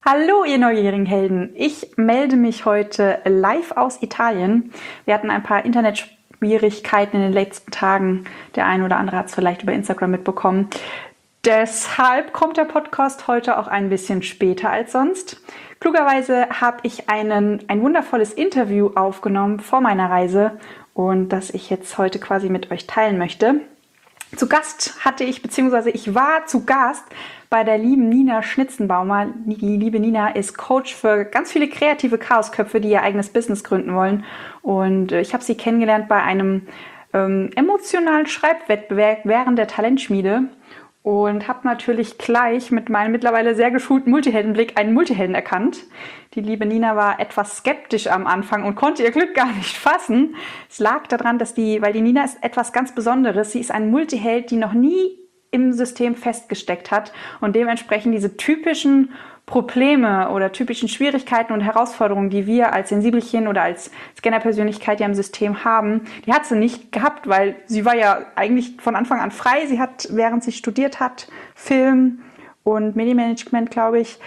Hallo, ihr neugierigen Helden. Ich melde mich heute live aus Italien. Wir hatten ein paar Internetschwierigkeiten in den letzten Tagen. Der eine oder andere hat es vielleicht über Instagram mitbekommen. Deshalb kommt der Podcast heute auch ein bisschen später als sonst. Klugerweise habe ich ein wundervolles Interview aufgenommen vor meiner Reise und das ich jetzt heute quasi mit euch teilen möchte. Zu Gast ich war zu Gast bei der lieben Nina Schnitzenbaumer. Die liebe Nina ist Coach für ganz viele kreative Chaosköpfe, die ihr eigenes Business gründen wollen. Und ich habe sie kennengelernt bei einem emotionalen Schreibwettbewerb während der Talentschmiede und habe natürlich gleich mit meinem mittlerweile sehr geschulten Multiheldenblick einen Multihelden erkannt. Die liebe Nina war etwas skeptisch am Anfang und konnte ihr Glück gar nicht fassen. Es lag daran, weil die Nina ist etwas ganz Besonderes. Sie ist ein Multiheld, die noch nie im System festgesteckt hat und dementsprechend diese typischen Probleme oder typischen Schwierigkeiten und Herausforderungen, die wir als Sensibelchen oder als Scanner-Persönlichkeit ja im System haben, die hat sie nicht gehabt, weil sie war ja eigentlich von Anfang an frei. Sie hat, während sie studiert hat, Film und Medienmanagement, glaube ich,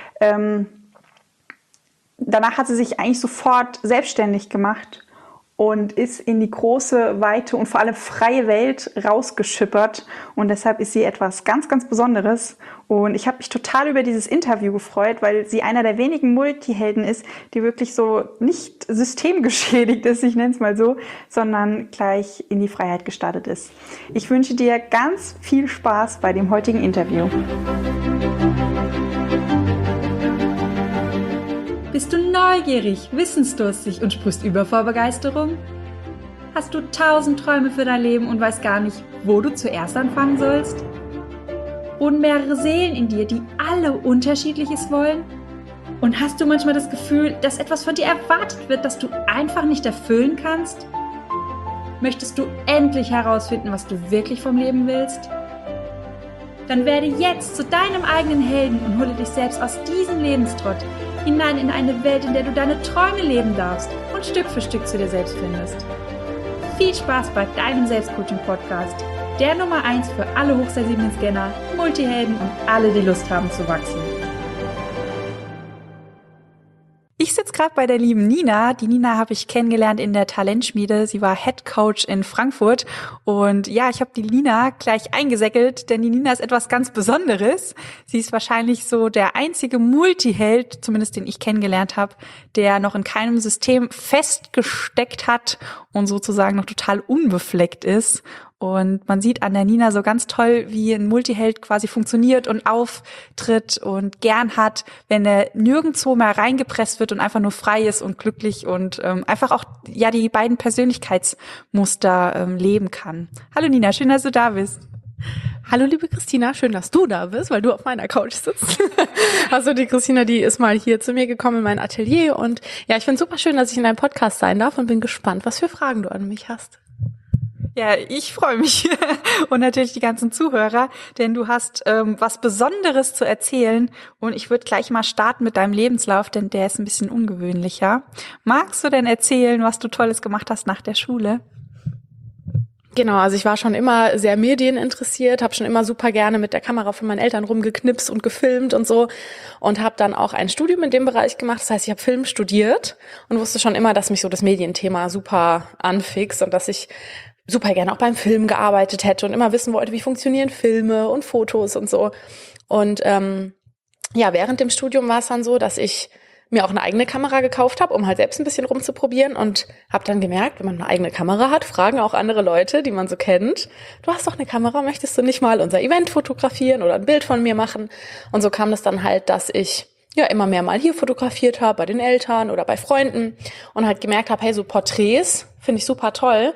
danach hat sie sich eigentlich sofort selbstständig gemacht und ist in die große, weite und vor allem freie Welt rausgeschippert. Und deshalb ist sie etwas ganz, ganz Besonderes. Und ich habe mich total über dieses Interview gefreut, weil sie einer der wenigen Multihelden ist, die wirklich so nicht systemgeschädigt ist, ich nenne es mal so, sondern gleich in die Freiheit gestartet ist. Ich wünsche dir ganz viel Spaß bei dem heutigen Interview. Bist du neugierig, wissensdurstig und sprichst über vor Begeisterung? Hast du 1000 Träume für dein Leben und weißt gar nicht, wo du zuerst anfangen sollst? Wohnen mehrere Seelen in dir, die alle Unterschiedliches wollen? Und hast du manchmal das Gefühl, dass etwas von dir erwartet wird, das du einfach nicht erfüllen kannst? Möchtest du endlich herausfinden, was du wirklich vom Leben willst? Dann werde jetzt zu deinem eigenen Helden und hole dich selbst aus diesem Lebenstrott hinein in eine Welt, in der du deine Träume leben darfst und Stück für Stück zu dir selbst findest. Viel Spaß bei deinem Selbstcoaching-Podcast, der Nummer 1 für alle hochsensiblen Scanner, Multihelden und alle, die Lust haben zu wachsen. Ich sitze gerade bei der lieben Nina. Die Nina habe ich kennengelernt in der Talentschmiede. Sie war Head Coach in Frankfurt. Und ja, ich habe die Nina gleich eingesäckelt, denn die Nina ist etwas ganz Besonderes. Sie ist wahrscheinlich so der einzige Multiheld, zumindest den ich kennengelernt habe, der noch in keinem System festgesteckt hat und sozusagen noch total unbefleckt ist. Und man sieht an der Nina so ganz toll, wie ein Multiheld quasi funktioniert und auftritt und gern hat, wenn er nirgendwo mehr reingepresst wird und einfach nur frei ist und glücklich und einfach auch ja die beiden Persönlichkeitsmuster leben kann. Hallo Nina, schön, dass du da bist. Hallo liebe Christina, schön, dass du da bist, weil du auf meiner Couch sitzt. Also die Christina, die ist mal hier zu mir gekommen in mein Atelier und ja, ich finde es super schön, dass ich in deinem Podcast sein darf und bin gespannt, was für Fragen du an mich hast. Ja, ich freue mich und natürlich die ganzen Zuhörer, denn du hast was Besonderes zu erzählen und ich würde gleich mal starten mit deinem Lebenslauf, denn der ist ein bisschen ungewöhnlicher. Magst du denn erzählen, was du Tolles gemacht hast nach der Schule? Genau, also ich war schon immer sehr medieninteressiert, habe schon immer super gerne mit der Kamera von meinen Eltern rumgeknipst und gefilmt und so und habe dann auch ein Studium in dem Bereich gemacht. Das heißt, ich habe Film studiert und wusste schon immer, dass mich so das Medienthema super anfixt und dass ich super gerne auch beim Film gearbeitet hätte und immer wissen wollte, wie funktionieren Filme und Fotos und so. Und ja, während dem Studium war es dann so, dass ich mir auch eine eigene Kamera gekauft habe, um halt selbst ein bisschen rumzuprobieren und habe dann gemerkt, wenn man eine eigene Kamera hat, fragen auch andere Leute, die man so kennt, du hast doch eine Kamera, möchtest du nicht mal unser Event fotografieren oder ein Bild von mir machen? Und so kam das dann halt, dass ich ja immer mehr mal hier fotografiert habe, bei den Eltern oder bei Freunden und halt gemerkt habe, hey, so Porträts finde ich super toll.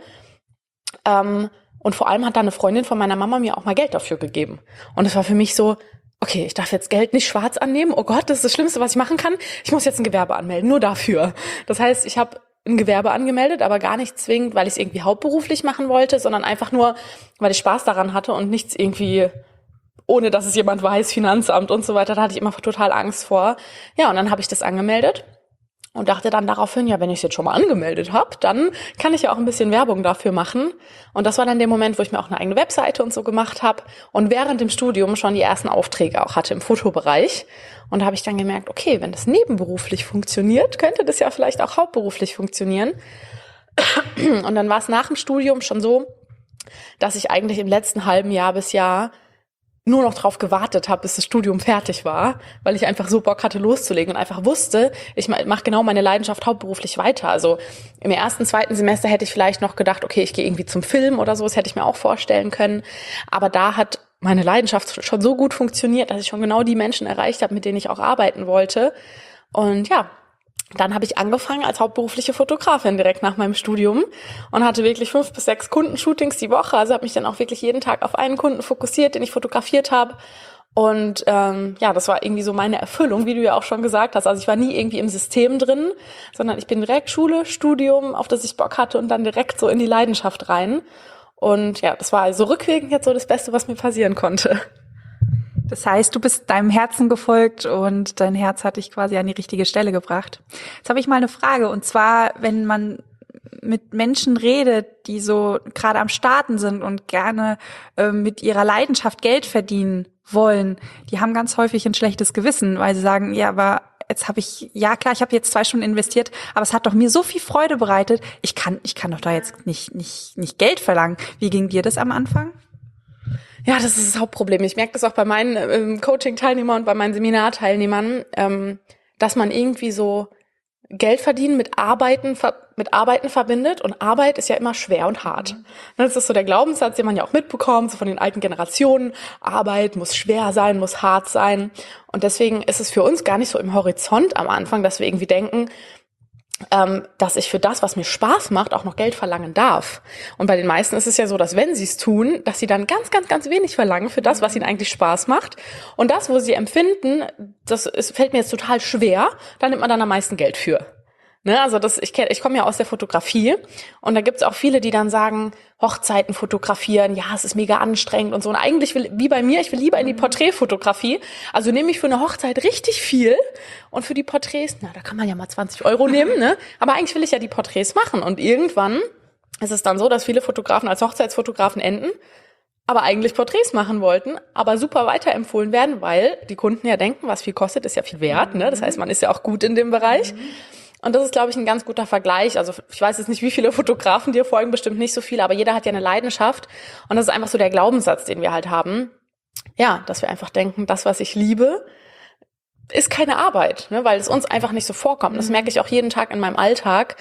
Und vor allem hat da eine Freundin von meiner Mama mir auch mal Geld dafür gegeben. Und es war für mich so, okay, ich darf jetzt Geld nicht schwarz annehmen. Oh Gott, das ist das Schlimmste, was ich machen kann. Ich muss jetzt ein Gewerbe anmelden, nur dafür. Das heißt, ich habe ein Gewerbe angemeldet, aber gar nicht zwingend, weil ich es irgendwie hauptberuflich machen wollte, sondern einfach nur, weil ich Spaß daran hatte und nichts irgendwie, ohne dass es jemand weiß, Finanzamt und so weiter. Da hatte ich immer total Angst vor. Ja, und dann habe ich das angemeldet. und dachte dann daraufhin, ja, wenn ich es jetzt schon mal angemeldet habe, dann kann ich ja auch ein bisschen Werbung dafür machen. Und das war dann der Moment, wo ich mir auch eine eigene Webseite und so gemacht habe und während dem Studium schon die ersten Aufträge auch hatte im Fotobereich. Und da habe ich dann gemerkt, okay, wenn das nebenberuflich funktioniert, könnte das ja vielleicht auch hauptberuflich funktionieren. Und dann war es nach dem Studium schon so, dass ich eigentlich im letzten halben Jahr bis Jahr nur noch drauf gewartet habe, bis das Studium fertig war, weil ich einfach so Bock hatte loszulegen und einfach wusste, ich mache genau meine Leidenschaft hauptberuflich weiter. Also im ersten, zweiten Semester hätte ich vielleicht noch gedacht, okay, ich gehe irgendwie zum Film oder so, das hätte ich mir auch vorstellen können. Aber da hat meine Leidenschaft schon so gut funktioniert, dass ich schon genau die Menschen erreicht habe, mit denen ich auch arbeiten wollte. Und ja, dann habe ich angefangen als hauptberufliche Fotografin direkt nach meinem Studium und hatte wirklich 5 bis 6 Kundenshootings die Woche. Also habe mich dann auch wirklich jeden Tag auf einen Kunden fokussiert, den ich fotografiert habe. Und ja, das war irgendwie so meine Erfüllung, wie du ja auch schon gesagt hast. Also ich war nie irgendwie im System drin, sondern ich bin direkt Schule, Studium, auf das ich Bock hatte und dann direkt so in die Leidenschaft rein. Und ja, das war also rückwirkend jetzt so das Beste, was mir passieren konnte. Das heißt, du bist deinem Herzen gefolgt und dein Herz hat dich quasi an die richtige Stelle gebracht. Jetzt habe ich mal eine Frage, und zwar, wenn man mit Menschen redet, die so gerade am Starten sind und gerne mit ihrer Leidenschaft Geld verdienen wollen, die haben ganz häufig ein schlechtes Gewissen, weil sie sagen, ja, aber jetzt habe ich, ja klar, ich habe jetzt 2 Stunden investiert, aber es hat doch mir so viel Freude bereitet, ich kann doch da jetzt nicht Geld verlangen. Wie ging dir das am Anfang? Ja, das ist das Hauptproblem. Ich merke das auch bei meinen Coaching-Teilnehmern und bei meinen Seminarteilnehmern, dass man irgendwie so Geld verdienen mit Arbeiten verbindet, und Arbeit ist ja immer schwer und hart. Das ist so der Glaubenssatz, den man ja auch mitbekommt, so von den alten Generationen. Arbeit muss schwer sein, muss hart sein. Und deswegen ist es für uns gar nicht so im Horizont am Anfang, dass wir irgendwie denken, dass ich für das, was mir Spaß macht, auch noch Geld verlangen darf. Und bei den meisten ist es ja so, dass wenn sie es tun, dass sie dann ganz, ganz, ganz wenig verlangen für das, was ihnen eigentlich Spaß macht. Und das, wo sie empfinden, fällt mir jetzt total schwer, da nimmt man dann am meisten Geld für. Ne, also ich komme ja aus der Fotografie und da gibt's auch viele, die dann sagen, Hochzeiten fotografieren, ja, es ist mega anstrengend und so. Und eigentlich wie bei mir, ich will lieber in die Porträtfotografie. Also nehme ich für eine Hochzeit richtig viel und für die Porträts, da kann man ja mal 20 € nehmen, ne? Aber eigentlich will ich ja die Porträts machen. Und irgendwann ist es dann so, dass viele Fotografen als Hochzeitsfotografen enden, aber eigentlich Porträts machen wollten, aber super weiterempfohlen werden, weil die Kunden ja denken, was viel kostet, ist ja viel wert, ne? Das heißt, man ist ja auch gut in dem Bereich. Und das ist, glaube ich, ein ganz guter Vergleich. Also ich weiß jetzt nicht, wie viele Fotografen dir folgen, bestimmt nicht so viele, aber jeder hat ja eine Leidenschaft. Und das ist einfach so der Glaubenssatz, den wir halt haben. Ja, dass wir einfach denken, das, was ich liebe, ist keine Arbeit, ne, weil es uns einfach nicht so vorkommt. Das merke ich auch jeden Tag in meinem Alltag.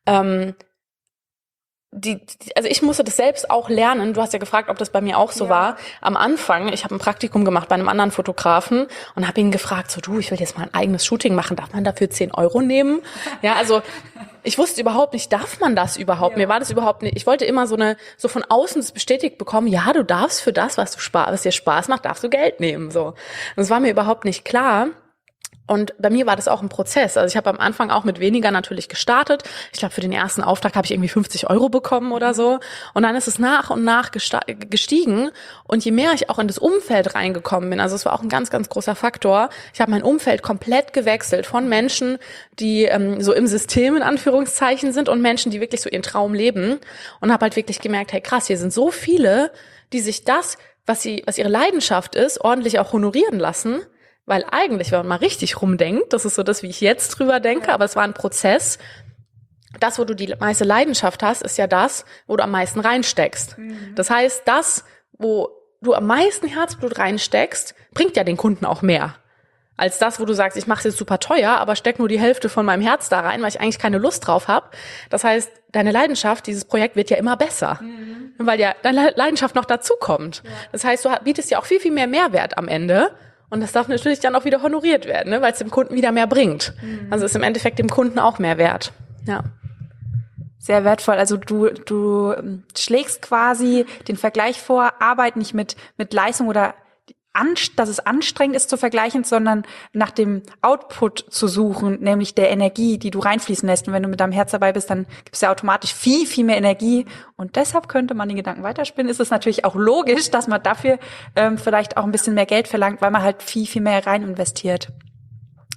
Also ich musste das selbst auch lernen. Du hast ja gefragt, ob das bei mir auch so war. Am Anfang, ich habe ein Praktikum gemacht bei einem anderen Fotografen und habe ihn gefragt, so du, ich will jetzt mal ein eigenes Shooting machen, darf man dafür 10 € nehmen? Ja, also ich wusste überhaupt nicht, darf man das überhaupt? Mir war das überhaupt nicht. Ich wollte immer so von außen das bestätigt bekommen, ja, du darfst für das, was dir Spaß macht, darfst du Geld nehmen. So. Und das war mir überhaupt nicht klar. Und bei mir war das auch ein Prozess. Also ich habe am Anfang auch mit weniger natürlich gestartet. Ich glaube, für den ersten Auftrag habe ich irgendwie 50 € bekommen oder so. Und dann ist es nach und nach gestiegen. Und je mehr ich auch in das Umfeld reingekommen bin, also es war auch ein ganz, ganz großer Faktor. Ich habe mein Umfeld komplett gewechselt von Menschen, die so im System in Anführungszeichen sind und Menschen, die wirklich so ihren Traum leben. Und habe halt wirklich gemerkt, hey krass, hier sind so viele, die sich das, was ihre Leidenschaft ist, ordentlich auch honorieren lassen. Weil eigentlich, wenn man mal richtig rumdenkt, das ist so das, wie ich jetzt drüber denke, aber es war ein Prozess. Das, wo du die meiste Leidenschaft hast, ist ja das, wo du am meisten reinsteckst. Das heißt, das, wo du am meisten Herzblut reinsteckst, bringt ja den Kunden auch mehr. Als das, wo du sagst, ich mache es jetzt super teuer, aber steck nur die Hälfte von meinem Herz da rein, weil ich eigentlich keine Lust drauf habe. Das heißt, deine Leidenschaft, dieses Projekt wird ja immer besser, weil ja deine Leidenschaft noch dazukommt. Das heißt, du bietest ja auch viel, viel mehr Mehrwert am Ende. Und das darf natürlich dann auch wieder honoriert werden, ne? Weil es dem Kunden wieder mehr bringt. Also ist im Endeffekt dem Kunden auch mehr wert. Ja. Sehr wertvoll. Also du schlägst quasi den Vergleich vor, Arbeit nicht mit Leistung oder dass es anstrengend ist zu vergleichen, sondern nach dem Output zu suchen, nämlich der Energie, die du reinfließen lässt. Und wenn du mit deinem Herz dabei bist, dann gibt es ja automatisch viel, viel mehr Energie. Und deshalb könnte man den Gedanken weiterspinnen. Ist es natürlich auch logisch, dass man dafür vielleicht auch ein bisschen mehr Geld verlangt, weil man halt viel, viel mehr rein investiert.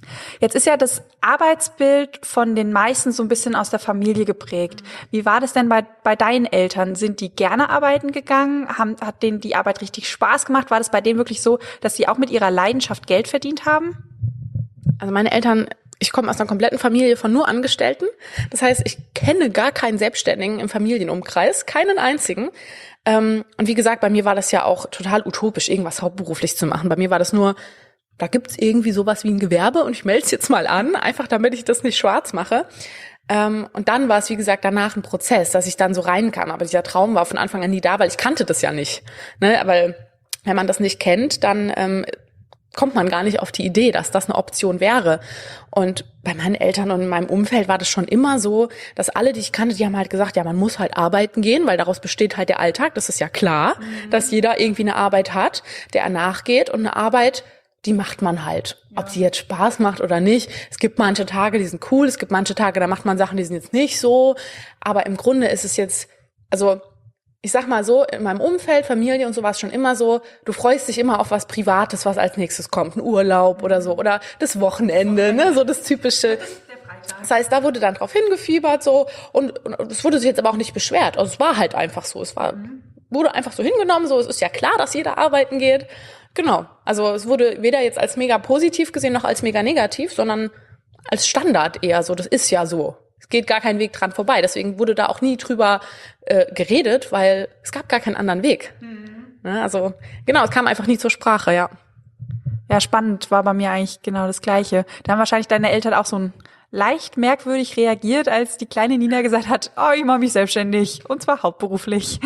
Jetzt ist ja das Arbeitsbild von den meisten so ein bisschen aus der Familie geprägt. Wie war das denn bei deinen Eltern? Sind die gerne arbeiten gegangen? Hat denen die Arbeit richtig Spaß gemacht? War das bei denen wirklich so, dass sie auch mit ihrer Leidenschaft Geld verdient haben? Also meine Eltern, ich komme aus einer kompletten Familie von nur Angestellten. Das heißt, ich kenne gar keinen Selbstständigen im Familienumkreis, keinen einzigen. Und wie gesagt, bei mir war das ja auch total utopisch, irgendwas hauptberuflich zu machen. Bei mir war das nur, da gibt's irgendwie sowas wie ein Gewerbe und ich melde es jetzt mal an, einfach damit ich das nicht schwarz mache. Und dann war es, wie gesagt, danach ein Prozess, dass ich dann so reinkam. Aber dieser Traum war von Anfang an nie da, weil ich kannte das ja nicht. Ne? Aber wenn man das nicht kennt, dann kommt man gar nicht auf die Idee, dass das eine Option wäre. Und bei meinen Eltern und in meinem Umfeld war das schon immer so, dass alle, die ich kannte, die haben halt gesagt, ja, man muss halt arbeiten gehen, weil daraus besteht halt der Alltag. Das ist ja klar, dass jeder irgendwie eine Arbeit hat, der er nachgeht. Und eine Arbeit, die macht man halt. Ob sie jetzt Spaß macht oder nicht. Es gibt manche Tage, die sind cool. Es gibt manche Tage, da macht man Sachen, die sind jetzt nicht so. Aber im Grunde ist es jetzt, also ich sag mal so, in meinem Umfeld, Familie und so war es schon immer so, du freust dich immer auf was Privates, was als nächstes kommt, ein Urlaub oder so, oder das Wochenende, ne, so das Typische. Das heißt, da wurde dann drauf hingefiebert so und es wurde sich jetzt aber auch nicht beschwert. Also es war halt einfach so, wurde einfach so hingenommen, so es ist ja klar, dass jeder arbeiten geht. Genau, also es wurde weder jetzt als mega positiv gesehen noch als mega negativ, sondern als Standard eher so, das ist ja so. Es geht gar kein Weg dran vorbei. Deswegen wurde da auch nie drüber geredet, weil es gab gar keinen anderen Weg. Ja, also genau, es kam einfach nie zur Sprache, ja. Ja, spannend, war bei mir eigentlich genau das Gleiche. Da haben wahrscheinlich deine Eltern auch so ein leicht merkwürdig reagiert, als die kleine Nina gesagt hat, oh, ich mache mich selbstständig, und zwar hauptberuflich.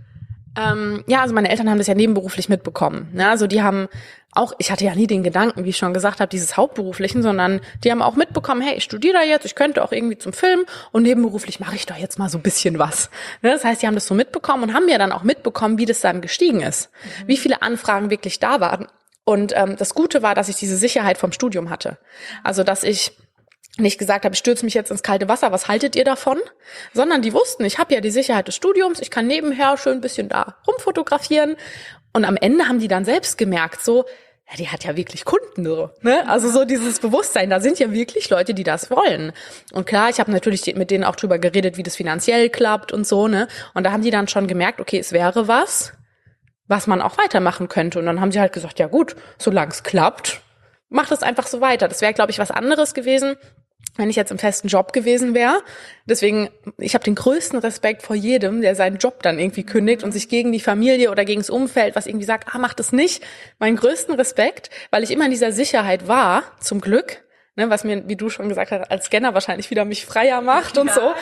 Ja, also meine Eltern haben das ja nebenberuflich mitbekommen. Ne? Also die haben auch, ich hatte ja nie den Gedanken, wie ich schon gesagt habe, dieses Hauptberuflichen, sondern die haben auch mitbekommen, hey, ich studiere da jetzt, ich könnte auch irgendwie zum Film und nebenberuflich mache ich doch jetzt mal so ein bisschen was. Ne? Das heißt, die haben das so mitbekommen und haben mir dann auch mitbekommen, wie das dann gestiegen ist, wie viele Anfragen wirklich da waren. Und das Gute war, dass ich diese Sicherheit vom Studium hatte. Also, dass ich nicht gesagt habe, ich stürze mich jetzt ins kalte Wasser, was haltet ihr davon? Sondern die wussten, ich habe ja die Sicherheit des Studiums, ich kann nebenher schön ein bisschen da rumfotografieren. Und am Ende haben die dann selbst gemerkt, so, ja, die hat ja wirklich Kunden, so, ne? Also so dieses Bewusstsein, da sind ja wirklich Leute, die das wollen. Und klar, ich habe natürlich mit denen auch drüber geredet, wie das finanziell klappt und so, ne? Und da haben die dann schon gemerkt, okay, es wäre was man auch weitermachen könnte. Und dann haben sie halt gesagt, ja gut, solange es klappt, mach das einfach so weiter. Das wäre, glaube ich, was anderes gewesen, wenn ich jetzt im festen Job gewesen wäre. Deswegen, ich habe den größten Respekt vor jedem, der seinen Job dann irgendwie kündigt und sich gegen die Familie oder gegen das Umfeld, was irgendwie sagt, mach das nicht. Meinen größten Respekt, weil ich immer in dieser Sicherheit war, zum Glück, was mir, wie du schon gesagt hast, als Scanner wahrscheinlich wieder mich freier macht und so.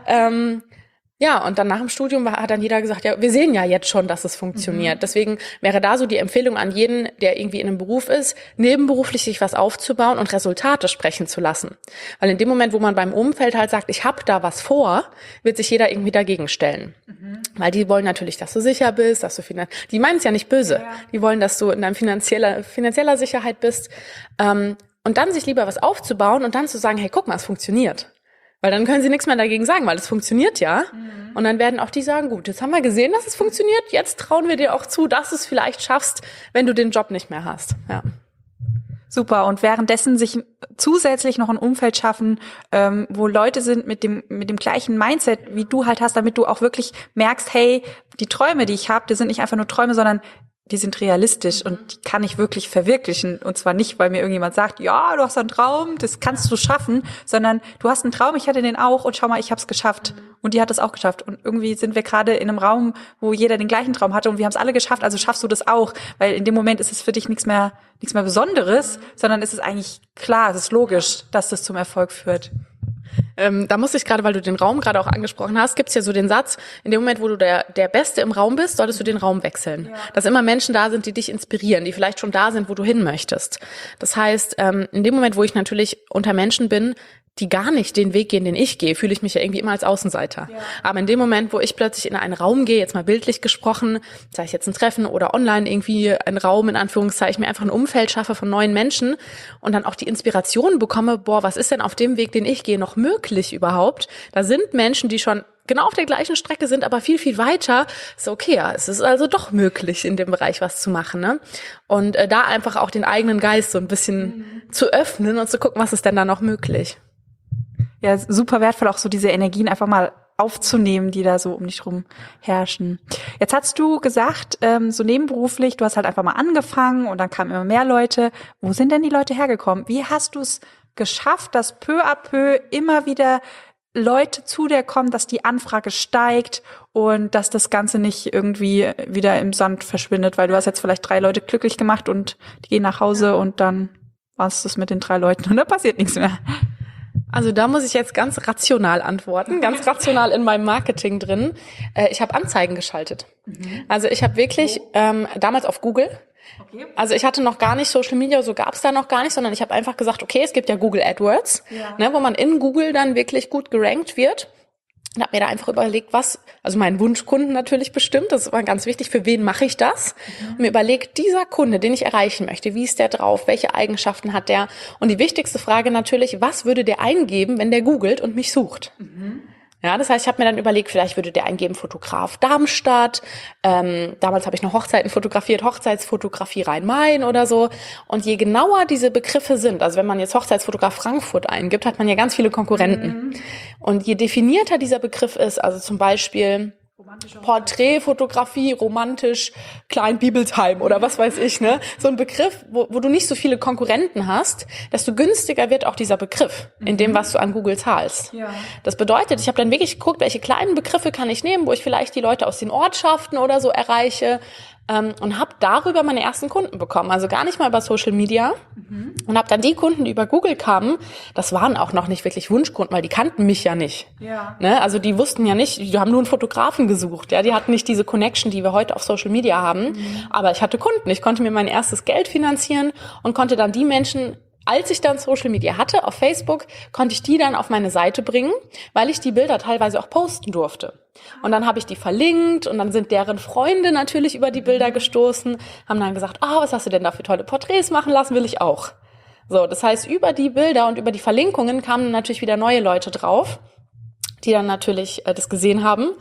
Ja, und dann nach dem Studium hat dann jeder gesagt, ja, wir sehen ja jetzt schon, dass es funktioniert. Deswegen wäre da so die Empfehlung an jeden, der irgendwie in einem Beruf ist, nebenberuflich sich was aufzubauen und Resultate sprechen zu lassen. Weil in dem Moment, wo man beim Umfeld halt sagt, ich habe da was vor, wird sich jeder irgendwie dagegen stellen. Weil die wollen natürlich, dass du sicher bist, dass du die meinen es ja nicht böse. Ja. Die wollen, dass du in deinem finanzieller Sicherheit bist. Und dann sich lieber was aufzubauen und dann zu sagen, hey, guck mal, es funktioniert. Weil dann können sie nichts mehr dagegen sagen, weil es funktioniert ja. Und dann werden auch die sagen, gut, jetzt haben wir gesehen, dass es funktioniert, jetzt trauen wir dir auch zu, dass du es vielleicht schaffst, wenn du den Job nicht mehr hast. Ja. Super. Und währenddessen sich zusätzlich noch ein Umfeld schaffen, wo Leute sind mit dem gleichen Mindset, wie du halt hast, damit du auch wirklich merkst, hey, die Träume, die ich habe, die sind nicht einfach nur Träume, sondern die sind realistisch und die kann ich wirklich verwirklichen. Und zwar nicht, weil mir irgendjemand sagt, ja, du hast einen Traum, das kannst du schaffen, sondern du hast einen Traum, ich hatte den auch und schau mal, ich habe es geschafft. Und die hat es auch geschafft. Und irgendwie sind wir gerade in einem Raum, wo jeder den gleichen Traum hatte und wir haben es alle geschafft, also schaffst du das auch. Weil in dem Moment ist es für dich nichts mehr Besonderes, sondern es ist eigentlich klar, es ist logisch, dass das zum Erfolg führt. Da muss ich gerade, weil du den Raum gerade auch angesprochen hast, gibt's ja so den Satz, in dem Moment, wo du der Beste im Raum bist, solltest du den Raum wechseln. Ja. Dass immer Menschen da sind, die dich inspirieren, die vielleicht schon da sind, wo du hin möchtest. Das heißt, in dem Moment, wo ich natürlich unter Menschen bin, die gar nicht den Weg gehen, den ich gehe, fühle ich mich ja irgendwie immer als Außenseiter. Ja. Aber in dem Moment, wo ich plötzlich in einen Raum gehe, jetzt mal bildlich gesprochen, sei es jetzt ein Treffen oder online irgendwie ein Raum, in Anführungszeichen, mir einfach ein Umfeld schaffe von neuen Menschen und dann auch die Inspiration bekomme, was ist denn auf dem Weg, den ich gehe, noch möglich überhaupt? Da sind Menschen, die schon genau auf der gleichen Strecke sind, aber viel, viel weiter, so okay, ja, es ist also doch möglich, in dem Bereich was zu machen, ne? Und da einfach auch den eigenen Geist so ein bisschen zu öffnen und zu gucken, was ist denn da noch möglich. Ja, super wertvoll, auch so diese Energien einfach mal aufzunehmen, die da so um dich rum herrschen. Jetzt hast du gesagt, so nebenberuflich, du hast halt einfach mal angefangen und dann kamen immer mehr Leute. Wo sind denn die Leute hergekommen? Wie hast du es geschafft, dass peu à peu immer wieder Leute zu dir kommen, dass die Anfrage steigt und dass das Ganze nicht irgendwie wieder im Sand verschwindet, weil du hast jetzt vielleicht 3 Leute glücklich gemacht und die gehen nach Hause und dann war es das mit den 3 Leuten und da passiert nichts mehr. Also da muss ich jetzt ganz rational antworten, ganz rational in meinem Marketing drin. Ich habe Anzeigen geschaltet. Also ich habe wirklich damals auf Google, also ich hatte noch gar nicht Social Media, so gab's da noch gar nicht, sondern ich habe einfach gesagt, okay, es gibt ja Google AdWords, ne, wo man in Google dann wirklich gut gerankt wird. Und habe mir da einfach überlegt, also meinen Wunschkunden natürlich bestimmt, das war ganz wichtig, für wen mache ich das? Und mir überlegt, dieser Kunde, den ich erreichen möchte, wie ist der drauf, welche Eigenschaften hat der? Und die wichtigste Frage natürlich, was würde der eingeben, wenn der googelt und mich sucht? Ja, das heißt, ich habe mir dann überlegt, vielleicht würde der eingeben Fotograf Darmstadt. Damals habe ich noch Hochzeiten fotografiert, Hochzeitsfotografie Rhein-Main oder so. Und je genauer diese Begriffe sind, also wenn man jetzt Hochzeitsfotograf Frankfurt eingibt, hat man ja ganz viele Konkurrenten. Und je definierter dieser Begriff ist, also zum Beispiel Porträtfotografie, romantisch, Klein Bibelsheim oder was weiß ich, ne? So ein Begriff, wo du nicht so viele Konkurrenten hast, desto günstiger wird auch dieser Begriff in dem, was du an Google zahlst. Ja. Das bedeutet, ich habe dann wirklich geguckt, welche kleinen Begriffe kann ich nehmen, wo ich vielleicht die Leute aus den Ortschaften oder so erreiche, und habe darüber meine ersten Kunden bekommen. Also gar nicht mal über Social Media. Und habe dann die Kunden, die über Google kamen, das waren auch noch nicht wirklich Wunschkunden, weil die kannten mich ja nicht. Ja. Ne? Also die wussten ja nicht, die haben nur einen Fotografen gesucht. Ja, die hatten nicht diese Connection, die wir heute auf Social Media haben. Aber ich hatte Kunden. Ich konnte mir mein erstes Geld finanzieren und konnte dann die Menschen, als ich dann Social Media hatte, auf Facebook, konnte ich die dann auf meine Seite bringen, weil ich die Bilder teilweise auch posten durfte. Und dann habe ich die verlinkt und dann sind deren Freunde natürlich über die Bilder gestoßen, haben dann gesagt, was hast du denn da für tolle Porträts machen lassen, will ich auch. So, das heißt, über die Bilder und über die Verlinkungen kamen natürlich wieder neue Leute drauf, die dann natürlich das gesehen haben.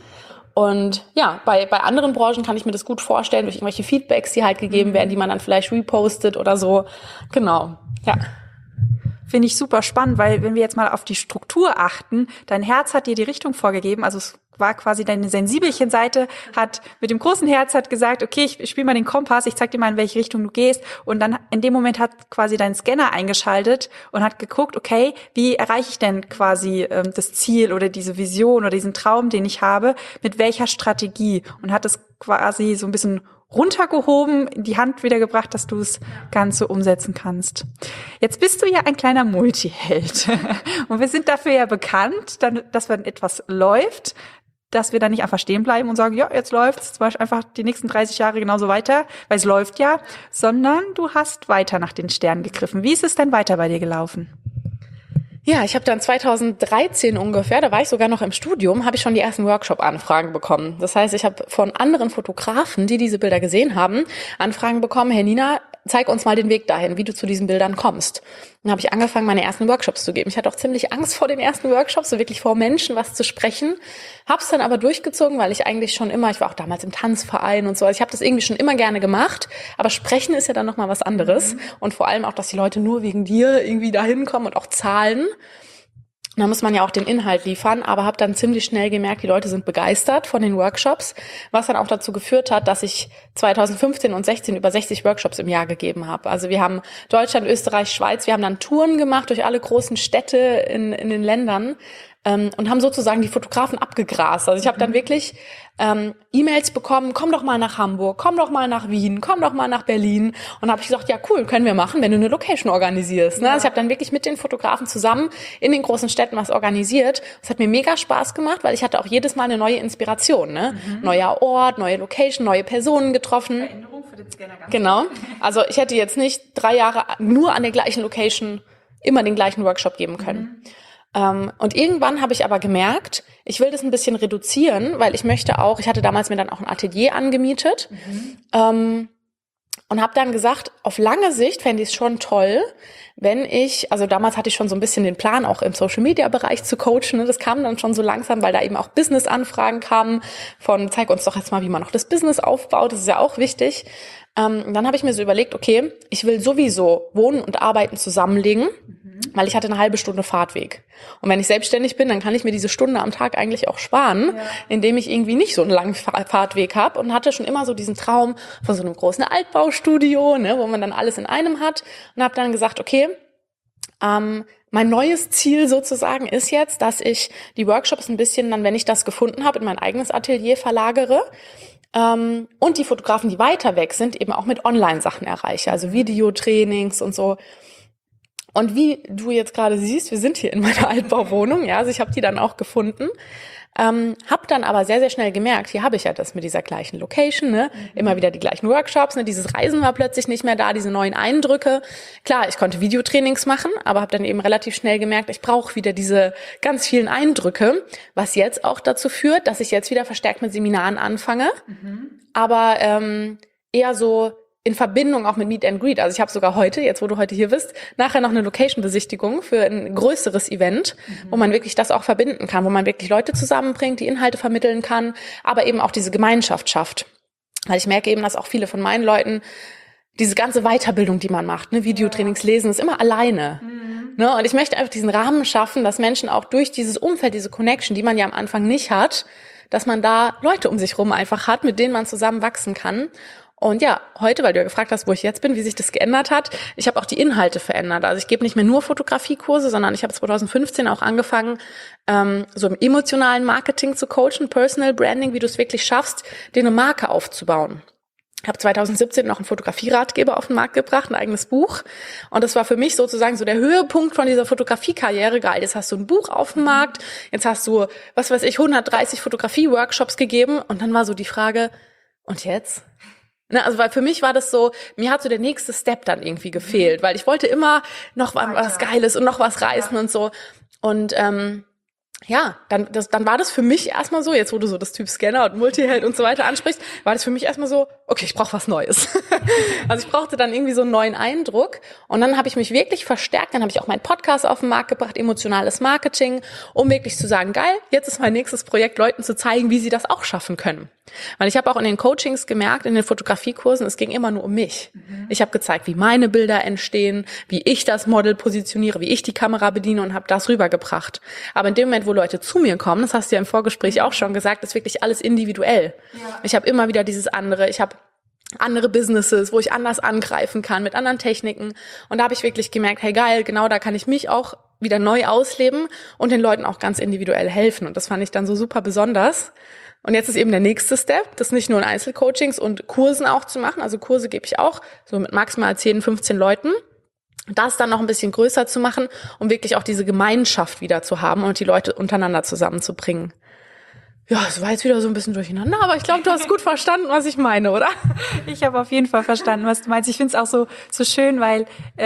Und ja, bei anderen Branchen kann ich mir das gut vorstellen, durch irgendwelche Feedbacks, die halt gegeben werden, die man dann vielleicht repostet oder so. Genau, ja. Finde ich super spannend, weil wenn wir jetzt mal auf die Struktur achten, dein Herz hat dir die Richtung vorgegeben, also es war quasi deine Sensibelchen-Seite, hat mit dem großen Herz hat gesagt, okay, ich spiele mal den Kompass, ich zeig dir mal, in welche Richtung du gehst. Und dann in dem Moment hat quasi dein Scanner eingeschaltet und hat geguckt, okay, wie erreiche ich denn quasi das Ziel oder diese Vision oder diesen Traum, den ich habe, mit welcher Strategie? Und hat es quasi so ein bisschen runtergehoben, in die Hand wiedergebracht, dass du es Ganze umsetzen kannst. Jetzt bist du ja ein kleiner Multiheld. Und wir sind dafür ja bekannt, dass wenn etwas läuft, dass wir dann nicht einfach stehen bleiben und sagen, ja, jetzt läuft's, zum Beispiel einfach die nächsten 30 Jahre genauso weiter, weil es läuft ja, sondern du hast weiter nach den Sternen gegriffen. Wie ist es denn weiter bei dir gelaufen? Ja, ich habe dann 2013 ungefähr, da war ich sogar noch im Studium, habe ich schon die ersten Workshop-Anfragen bekommen. Das heißt, ich habe von anderen Fotografen, die diese Bilder gesehen haben, Anfragen bekommen, hey Nina, zeig uns mal den Weg dahin, wie du zu diesen Bildern kommst. Dann habe ich angefangen, meine ersten Workshops zu geben. Ich hatte auch ziemlich Angst vor den ersten Workshops, so wirklich vor Menschen was zu sprechen. Hab's dann aber durchgezogen, weil ich eigentlich schon immer, ich war auch damals im Tanzverein und so, also ich habe das irgendwie schon immer gerne gemacht, aber sprechen ist ja dann nochmal was anderes. Und vor allem auch, dass die Leute nur wegen dir irgendwie da hinkommen und auch zahlen. Da muss man ja auch den Inhalt liefern, aber habe dann ziemlich schnell gemerkt, die Leute sind begeistert von den Workshops, was dann auch dazu geführt hat, dass ich 2015 und 16 über 60 Workshops im Jahr gegeben habe. Also wir haben Deutschland, Österreich, Schweiz, wir haben dann Touren gemacht durch alle großen Städte in den Ländern und haben sozusagen die Fotografen abgegrast. Also ich habe dann wirklich E-Mails bekommen, komm doch mal nach Hamburg, komm doch mal nach Wien, komm doch mal nach Berlin. Und habe ich gesagt, ja cool, können wir machen, wenn du eine Location organisierst. Ne? Ja. Also ich habe dann wirklich mit den Fotografen zusammen in den großen Städten was organisiert. Das hat mir mega Spaß gemacht, weil ich hatte auch jedes Mal eine neue Inspiration. Ne? Neuer Ort, neue Location, neue Personen getroffen. Veränderung für den Scanner ganz genau. Also ich hätte jetzt nicht 3 Jahre nur an der gleichen Location immer den gleichen Workshop geben können. Und irgendwann habe ich aber gemerkt, ich will das ein bisschen reduzieren, weil ich hatte damals mir dann auch ein Atelier angemietet und habe dann gesagt, auf lange Sicht fände ich es schon toll, also damals hatte ich schon so ein bisschen den Plan, auch im Social-Media-Bereich zu coachen. Ne? Das kam dann schon so langsam, weil da eben auch Business-Anfragen kamen von, zeig uns doch jetzt mal, wie man noch das Business aufbaut. Das ist ja auch wichtig. Dann habe ich mir so überlegt, okay, ich will sowieso Wohnen und Arbeiten zusammenlegen, weil ich hatte eine halbe Stunde Fahrtweg. Und wenn ich selbstständig bin, dann kann ich mir diese Stunde am Tag eigentlich auch sparen, indem ich irgendwie nicht so einen langen Fahrtweg habe, und hatte schon immer so diesen Traum von so einem großen Altbaustudio, ne, wo man dann alles in einem hat, und habe dann gesagt, okay, mein neues Ziel sozusagen ist jetzt, dass ich die Workshops ein bisschen dann, wenn ich das gefunden habe, in mein eigenes Atelier verlagere. Und die Fotografen, die weiter weg sind, eben auch mit Online-Sachen erreiche, also Videotrainings und so. Und wie du jetzt gerade siehst, wir sind hier in meiner Altbauwohnung, ja, also ich habe die dann auch gefunden, habe dann aber sehr, sehr schnell gemerkt, hier habe ich ja das mit dieser gleichen Location, ne, immer wieder die gleichen Workshops, ne, dieses Reisen war plötzlich nicht mehr da, diese neuen Eindrücke. Klar, ich konnte Videotrainings machen, aber habe dann eben relativ schnell gemerkt, ich brauche wieder diese ganz vielen Eindrücke, was jetzt auch dazu führt, dass ich jetzt wieder verstärkt mit Seminaren anfange, aber eher so in Verbindung auch mit Meet and Greet. Also ich habe sogar heute, jetzt wo du heute hier bist, nachher noch eine Location-Besichtigung für ein größeres Event, wo man wirklich das auch verbinden kann, wo man wirklich Leute zusammenbringt, die Inhalte vermitteln kann, aber eben auch diese Gemeinschaft schafft. Weil ich merke eben, dass auch viele von meinen Leuten diese ganze Weiterbildung, die man macht, ne, Videotrainings lesen, ist immer alleine. Ne, und ich möchte einfach diesen Rahmen schaffen, dass Menschen auch durch dieses Umfeld, diese Connection, die man ja am Anfang nicht hat, dass man da Leute um sich rum einfach hat, mit denen man zusammen wachsen kann. Und ja, heute, weil du ja gefragt hast, wo ich jetzt bin, wie sich das geändert hat, ich habe auch die Inhalte verändert. Also ich gebe nicht mehr nur Fotografiekurse, sondern ich habe 2015 auch angefangen, so im emotionalen Marketing zu coachen, Personal Branding, wie du es wirklich schaffst, dir eine Marke aufzubauen. Ich habe 2017 noch einen Fotografieratgeber auf den Markt gebracht, ein eigenes Buch. Und das war für mich sozusagen so der Höhepunkt von dieser Fotografiekarriere. Geil, jetzt hast du ein Buch auf dem Markt, jetzt hast du, 130 Fotografie-Workshops gegeben. Und dann war so die Frage, und jetzt? Ne, also weil für mich war das so, mir hat so der nächste Step dann irgendwie gefehlt, weil ich wollte immer noch was Geiles und noch was reißen und so. Und ja, dann war das für mich erstmal so, jetzt wo du so das Typ Scanner und Multiheld und so weiter ansprichst, war das für mich erstmal so, okay, ich brauche was Neues. Also ich brauchte dann irgendwie so einen neuen Eindruck, und dann habe ich mich wirklich verstärkt, dann habe ich auch meinen Podcast auf den Markt gebracht, emotionales Marketing, um wirklich zu sagen, geil, jetzt ist mein nächstes Projekt, Leuten zu zeigen, wie sie das auch schaffen können. Weil ich habe auch in den Coachings gemerkt, in den Fotografiekursen, es ging immer nur um mich. Ich habe gezeigt, wie meine Bilder entstehen, wie ich das Model positioniere, wie ich die Kamera bediene, und habe das rübergebracht. Aber in dem Moment, wo Leute zu mir kommen, das hast du ja im Vorgespräch auch schon gesagt, ist wirklich alles individuell. Ja. Ich habe immer wieder dieses andere, ich habe andere Businesses, wo ich anders angreifen kann, mit anderen Techniken. Und da habe ich wirklich gemerkt, hey geil, genau da kann ich mich auch wieder neu ausleben und den Leuten auch ganz individuell helfen. Und das fand ich dann so super besonders. Und jetzt ist eben der nächste Step, das nicht nur in Einzelcoachings und Kursen auch zu machen. Also Kurse gebe ich auch, so mit maximal 10, 15 Leuten. Das dann noch ein bisschen größer zu machen, um wirklich auch diese Gemeinschaft wieder zu haben und die Leute untereinander zusammenzubringen. Ja, es war jetzt wieder so ein bisschen durcheinander, aber ich glaube, du hast gut verstanden, was ich meine, oder? Ich habe auf jeden Fall verstanden, was du meinst. Ich finde es auch so schön, weil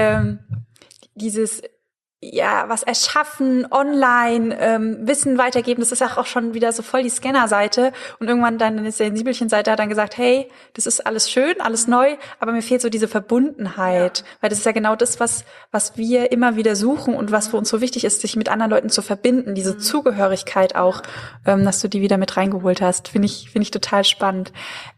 dieses was erschaffen, online, Wissen weitergeben, das ist auch schon wieder so voll die Scanner-Seite. Und irgendwann dann ist der Sensibelchen-Seite, hat dann gesagt, hey, das ist alles schön, alles neu, aber mir fehlt so diese Verbundenheit. Ja. Weil das ist ja genau das, was wir immer wieder suchen und was für uns so wichtig ist, sich mit anderen Leuten zu verbinden, diese Zugehörigkeit auch, dass du die wieder mit reingeholt hast. Finde ich total spannend.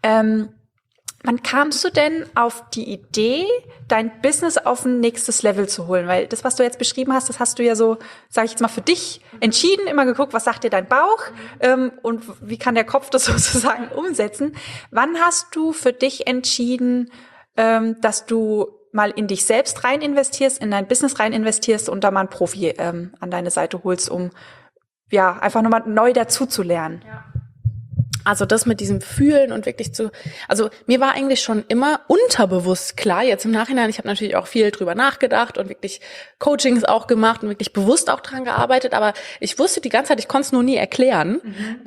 Wann kamst du denn auf die Idee, dein Business auf ein nächstes Level zu holen? Weil das, was du jetzt beschrieben hast, das hast du ja so, sage ich jetzt mal, für dich entschieden, immer geguckt, was sagt dir dein Bauch und wie kann der Kopf das sozusagen umsetzen. Wann hast du für dich entschieden, dass du mal in dich selbst rein investierst, in dein Business rein investierst und da mal einen Profi an deine Seite holst, um einfach nochmal neu dazu zu lernen? Ja. Also das mit diesem Fühlen und wirklich also mir war eigentlich schon immer unterbewusst klar, jetzt im Nachhinein, ich habe natürlich auch viel drüber nachgedacht und wirklich Coachings auch gemacht und wirklich bewusst auch dran gearbeitet, aber ich wusste die ganze Zeit, ich konnte es nur nie erklären,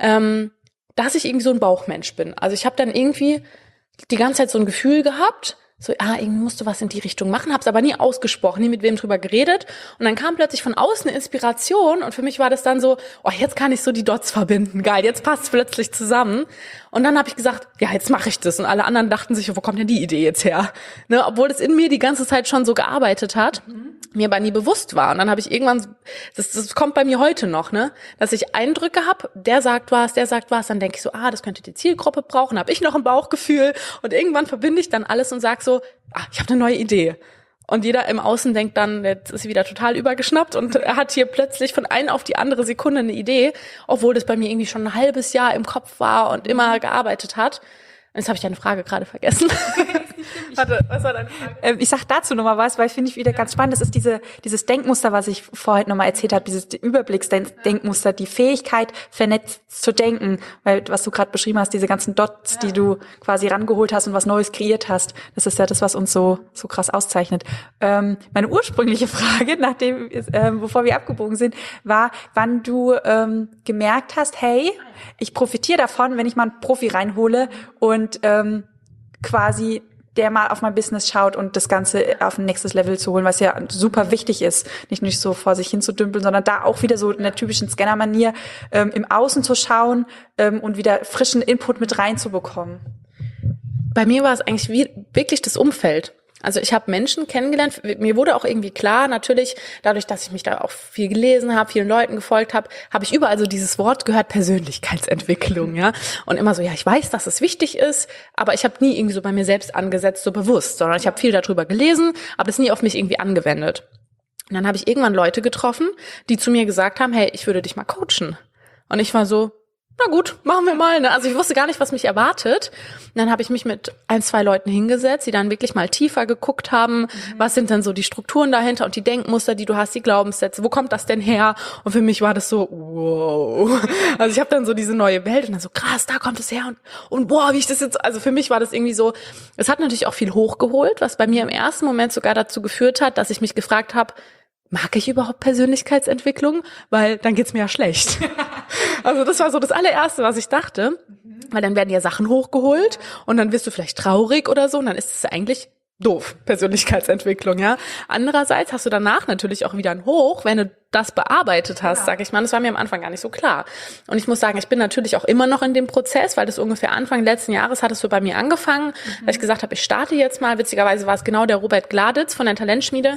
dass ich irgendwie so ein Bauchmensch bin. Also ich habe dann irgendwie die ganze Zeit so ein Gefühl gehabt, so, irgendwie musst du was in die Richtung machen, hab's aber nie ausgesprochen, nie mit wem drüber geredet. Und dann kam plötzlich von außen eine Inspiration und für mich war das dann so, jetzt kann ich so die Dots verbinden, geil, jetzt passt's plötzlich zusammen. Und dann habe ich gesagt, ja, jetzt mache ich das. Und alle anderen dachten sich, wo kommt denn die Idee jetzt her? Ne, obwohl das in mir die ganze Zeit schon so gearbeitet hat, mir aber nie bewusst war. Und dann habe ich irgendwann, das kommt bei mir heute noch, ne, dass ich Eindrücke habe, der sagt was, dann denke ich so, das könnte die Zielgruppe brauchen, habe ich noch ein Bauchgefühl und irgendwann verbinde ich dann alles und sage so, ich habe eine neue Idee. Und jeder im Außen denkt dann, jetzt ist sie wieder total übergeschnappt und er hat hier plötzlich von einer auf die andere Sekunde eine Idee, obwohl das bei mir irgendwie schon ein halbes Jahr im Kopf war und immer gearbeitet hat. Jetzt habe ich deine Frage gerade vergessen. Warte, was war deine Frage? Ich sag dazu nochmal was, weil finde ich wieder ganz spannend. Das ist dieses Denkmuster, was ich vorhin nochmal erzählt habe, dieses Überblicksdenkmuster, die Fähigkeit, vernetzt zu denken. Weil, was du gerade beschrieben hast, diese ganzen Dots, die du quasi rangeholt hast und was Neues kreiert hast, das ist ja das, was uns so krass auszeichnet. Meine ursprüngliche Frage, bevor wir abgebogen sind, war, wann du gemerkt hast, hey, ich profitiere davon, wenn ich mal einen Profi reinhole und quasi der mal auf mein Business schaut und das Ganze auf ein nächstes Level zu holen, was ja super wichtig ist, nicht so vor sich hin zu dümpeln, sondern da auch wieder so in der typischen Scanner-Manier im Außen zu schauen und wieder frischen Input mit reinzubekommen. Bei mir war es eigentlich wirklich das Umfeld. Also ich habe Menschen kennengelernt, mir wurde auch irgendwie klar, natürlich, dadurch, dass ich mich da auch viel gelesen habe, vielen Leuten gefolgt habe, habe ich überall so dieses Wort gehört, Persönlichkeitsentwicklung, ja. Und immer so, ich weiß, dass es wichtig ist, aber ich habe nie irgendwie so bei mir selbst angesetzt, so bewusst, sondern ich habe viel darüber gelesen, aber es nie auf mich irgendwie angewendet. Und dann habe ich irgendwann Leute getroffen, die zu mir gesagt haben, hey, ich würde dich mal coachen. Und ich war so, na gut, machen wir mal. Ne? Also ich wusste gar nicht, was mich erwartet. Und dann habe ich mich mit 1, 2 Leuten hingesetzt, die dann wirklich mal tiefer geguckt haben, was sind denn so die Strukturen dahinter und die Denkmuster, die du hast, die Glaubenssätze, wo kommt das denn her? Und für mich war das so, wow. Also ich habe dann so diese neue Welt und dann so, krass, da kommt es her und boah, wie ich das jetzt, also für mich war das irgendwie so, es hat natürlich auch viel hochgeholt, was bei mir im ersten Moment sogar dazu geführt hat, dass ich mich gefragt habe, mag ich überhaupt Persönlichkeitsentwicklung? Weil dann geht's mir ja schlecht. Also das war so das allererste, was ich dachte. Weil dann werden ja Sachen hochgeholt und dann wirst du vielleicht traurig oder so und dann ist es eigentlich doof, Persönlichkeitsentwicklung, ja. Andererseits hast du danach natürlich auch wieder ein Hoch, wenn du das bearbeitet hast, sag ich mal. Das war mir am Anfang gar nicht so klar. Und ich muss sagen, ich bin natürlich auch immer noch in dem Prozess, weil das ungefähr Anfang letzten Jahres hat es so bei mir angefangen, weil ich gesagt habe, ich starte jetzt mal. Witzigerweise war es genau der Robert Gladitz von der Talentschmiede,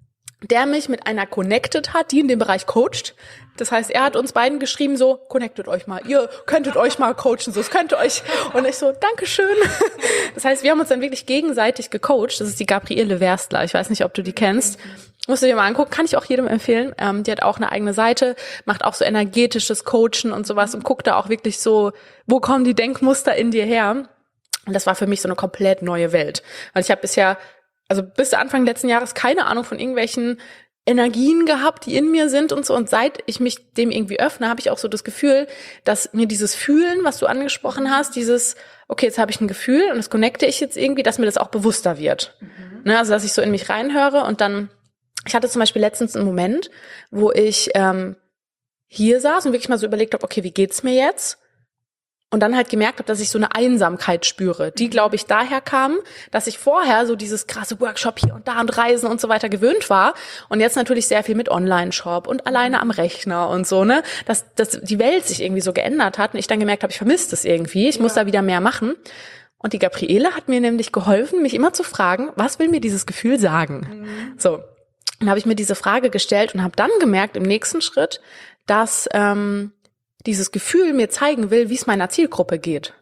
der mich mit einer connected hat, die in dem Bereich coacht. Das heißt, er hat uns beiden geschrieben so, connectet euch mal, ihr könntet euch mal coachen, so, es könnte euch. Und ich so, Dankeschön. Das heißt, wir haben uns dann wirklich gegenseitig gecoacht. Das ist die Gabriele Werstler. Ich weiß nicht, ob du die kennst. Musst du dir mal angucken, kann ich auch jedem empfehlen. Die hat auch eine eigene Seite, macht auch so energetisches Coachen und sowas und guckt da auch wirklich so, wo kommen die Denkmuster in dir her? Und das war für mich so eine komplett neue Welt. Weil ich habe bisher, also bis Anfang letzten Jahres keine Ahnung von irgendwelchen Energien gehabt, die in mir sind und so. Und seit ich mich dem irgendwie öffne, habe ich auch so das Gefühl, dass mir dieses Fühlen, was du angesprochen hast, dieses, okay, jetzt habe ich ein Gefühl und das connecte ich jetzt irgendwie, dass mir das auch bewusster wird. Ne, also, dass ich so in mich reinhöre und dann, ich hatte zum Beispiel letztens einen Moment, wo ich hier saß und wirklich mal so überlegt habe, okay, wie geht's mir jetzt? Und dann halt gemerkt habe, dass ich so eine Einsamkeit spüre, die, glaube ich, daher kam, dass ich vorher so dieses krasse Workshop hier und da und Reisen und so weiter gewöhnt war und jetzt natürlich sehr viel mit Online-Shop und alleine am Rechner und so, ne, dass die Welt sich irgendwie so geändert hat und ich dann gemerkt habe, ich vermisse das irgendwie, ich muss da wieder mehr machen. Und die Gabriele hat mir nämlich geholfen, mich immer zu fragen, was will mir dieses Gefühl sagen? So, dann habe ich mir diese Frage gestellt und habe dann gemerkt im nächsten Schritt, dass dieses Gefühl mir zeigen will, wie es meiner Zielgruppe geht.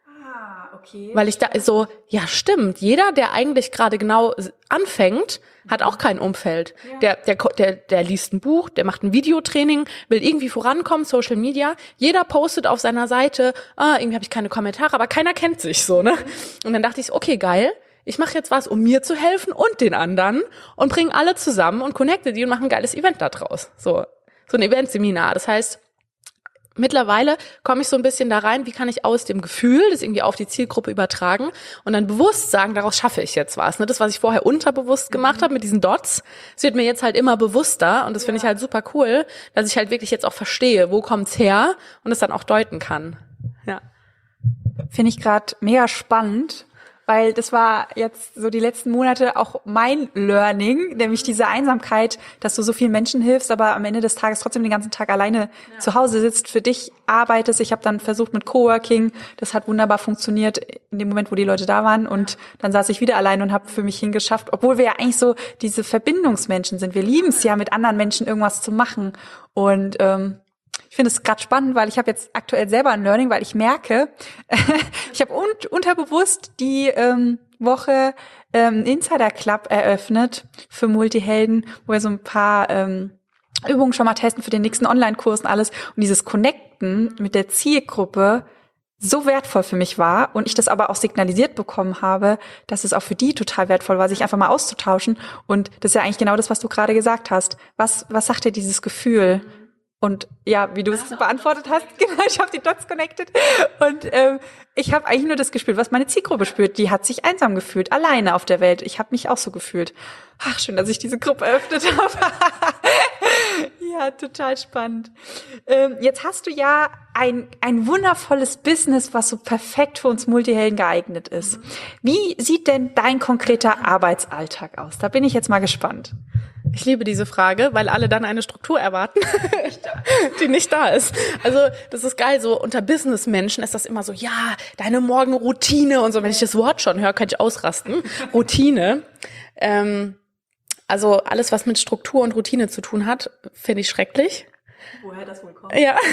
Okay. Weil ich da so, ja stimmt, jeder, der eigentlich gerade genau anfängt, hat auch kein Umfeld. Ja. Der liest ein Buch, der macht ein Videotraining, will irgendwie vorankommen, Social Media. Jeder postet auf seiner Seite, irgendwie habe ich keine Kommentare, aber keiner kennt sich so, ne? Und dann dachte ich, okay, geil, ich mache jetzt was, um mir zu helfen und den anderen und bringe alle zusammen und connecte die und mache ein geiles Event da draus. So ein Eventseminar. Das heißt, mittlerweile komme ich so ein bisschen da rein, wie kann ich aus dem Gefühl das irgendwie auf die Zielgruppe übertragen und dann bewusst sagen, daraus schaffe ich jetzt was. Ne? Das, was ich vorher unterbewusst gemacht habe mit diesen Dots, das wird mir jetzt halt immer bewusster und das finde ich halt super cool, dass ich halt wirklich jetzt auch verstehe, wo kommt's her und es dann auch deuten kann. Ja. Finde ich gerade mega spannend, weil das war jetzt so die letzten Monate auch mein Learning, nämlich diese Einsamkeit, dass du so vielen Menschen hilfst, aber am Ende des Tages trotzdem den ganzen Tag alleine zu Hause sitzt, für dich arbeitest. Ich habe dann versucht mit Coworking, das hat wunderbar funktioniert in dem Moment, wo die Leute da waren, und dann saß ich wieder allein und habe für mich hingeschafft, obwohl wir ja eigentlich so diese Verbindungsmenschen sind. Wir lieben es ja, mit anderen Menschen irgendwas zu machen, und ich finde es gerade spannend, weil ich habe jetzt aktuell selber ein Learning, weil ich merke, ich habe unterbewusst die Woche Insider Club eröffnet für Multihelden, wo wir so ein paar Übungen schon mal testen für den nächsten Online-Kurs und alles. Und dieses Connecten mit der Zielgruppe so wertvoll für mich war und ich das aber auch signalisiert bekommen habe, dass es auch für die total wertvoll war, sich einfach mal auszutauschen. Und das ist ja eigentlich genau das, was du gerade gesagt hast. Was sagt dir dieses Gefühl? Und ja, wie du es beantwortet hast, genau, ich habe die Dots connected. Und ich habe eigentlich nur das gespürt, was meine Zielgruppe spürt. Die hat sich einsam gefühlt, alleine auf der Welt. Ich habe mich auch so gefühlt. Ach, schön, dass ich diese Gruppe eröffnet habe. Ja, total spannend. Jetzt hast du ja ein wundervolles Business, was so perfekt für uns Multihelden geeignet ist. Wie sieht denn dein konkreter Arbeitsalltag aus? Da bin ich jetzt mal gespannt. Ich liebe diese Frage, weil alle dann eine Struktur erwarten, die nicht da ist. Also das ist geil, so unter Businessmenschen ist das immer so, ja, deine Morgenroutine und so. Wenn ich das Wort schon höre, kann ich ausrasten. Routine. Also alles, was mit Struktur und Routine zu tun hat, finde ich schrecklich. Woher das wohl kommt? Ja.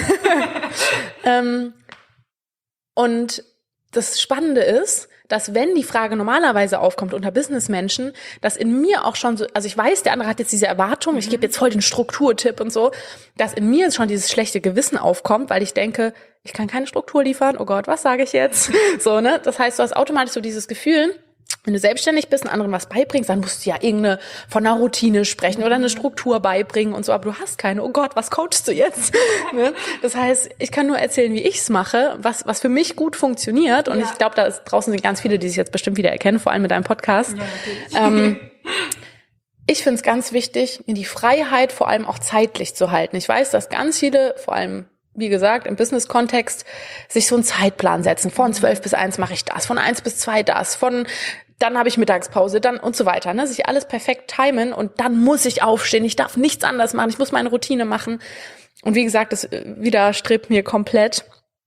Und das Spannende ist, dass wenn die Frage normalerweise aufkommt unter Businessmenschen, dass in mir auch schon so, also ich weiß, der andere hat jetzt diese Erwartung, ich gebe jetzt voll den Strukturtipp und so, dass in mir schon dieses schlechte Gewissen aufkommt, weil ich denke, ich kann keine Struktur liefern, oh Gott, was sage ich jetzt? So, ne? Das heißt, du hast automatisch so dieses Gefühl, wenn du selbstständig bist und anderen was beibringst, dann musst du ja irgendeine von einer Routine sprechen oder eine Struktur beibringen und so, aber du hast keine. Oh Gott, was coachst du jetzt? Ne? Das heißt, ich kann nur erzählen, wie ich es mache, was für mich gut funktioniert. Und ich glaube, da draußen sind ganz viele, die sich jetzt bestimmt wieder erkennen, vor allem mit deinem Podcast. Ja, ich finde es ganz wichtig, mir die Freiheit vor allem auch zeitlich zu halten. Ich weiß, dass ganz viele, vor allem wie gesagt, im Business-Kontext, sich so einen Zeitplan setzen. Von 12 bis 1 mache ich das, von 1 bis 2 das, dann habe ich Mittagspause, dann und so weiter. Ne? Sich alles perfekt timen und dann muss ich aufstehen. Ich darf nichts anderes machen. Ich muss meine Routine machen. Und wie gesagt, das widerstrebt mir komplett.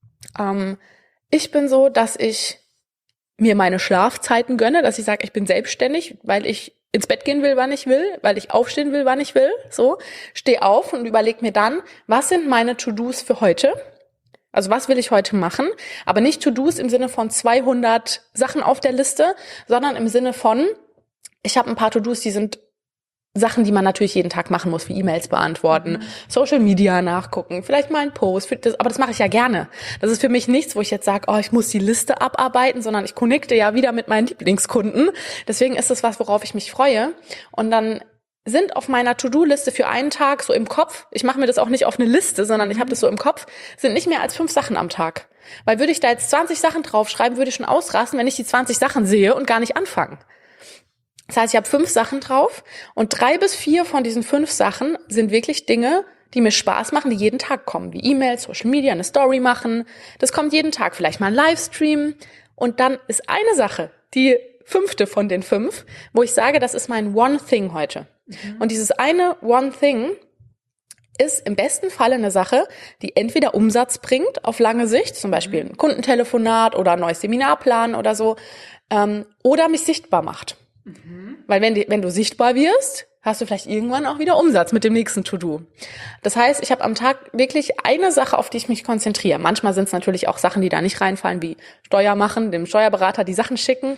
Ich bin so, dass ich mir meine Schlafzeiten gönne, dass ich sage, ich bin selbstständig, weil ich ins Bett gehen will, wann ich will, weil ich aufstehen will, wann ich will. So, stehe auf und überlege mir dann, was sind meine To-Dos für heute? Also was will ich heute machen? Aber nicht To-Dos im Sinne von 200 Sachen auf der Liste, sondern im Sinne von, ich habe ein paar To-Dos, die sind Sachen, die man natürlich jeden Tag machen muss, wie E-Mails beantworten, Social Media nachgucken, vielleicht mal ein Post, aber das mache ich ja gerne. Das ist für mich nichts, wo ich jetzt sage, ich muss die Liste abarbeiten, sondern ich connecte ja wieder mit meinen Lieblingskunden. Deswegen ist das was, worauf ich mich freue. Und dann sind auf meiner To-Do-Liste für einen Tag so im Kopf, ich mache mir das auch nicht auf eine Liste, sondern ich habe das so im Kopf, sind nicht mehr als 5 Sachen am Tag. Weil würde ich da jetzt 20 Sachen draufschreiben, würde ich schon ausrasten, wenn ich die 20 Sachen sehe und gar nicht anfangen. Das heißt, ich habe 5 Sachen drauf und 3 bis 4 von diesen 5 Sachen sind wirklich Dinge, die mir Spaß machen, die jeden Tag kommen, wie E-Mails, Social Media, eine Story machen. Das kommt jeden Tag, vielleicht mal ein Livestream. Und dann ist eine Sache, die 5. von den 5, wo ich sage, das ist mein One Thing heute. Und dieses eine One Thing ist im besten Falle eine Sache, die entweder Umsatz bringt auf lange Sicht, zum Beispiel ein Kundentelefonat oder ein neues Seminarplan oder so, oder mich sichtbar macht. Weil wenn du sichtbar wirst, hast du vielleicht irgendwann auch wieder Umsatz mit dem nächsten To-Do. Das heißt, ich habe am Tag wirklich eine Sache, auf die ich mich konzentriere. Manchmal sind es natürlich auch Sachen, die da nicht reinfallen, wie Steuer machen, dem Steuerberater die Sachen schicken.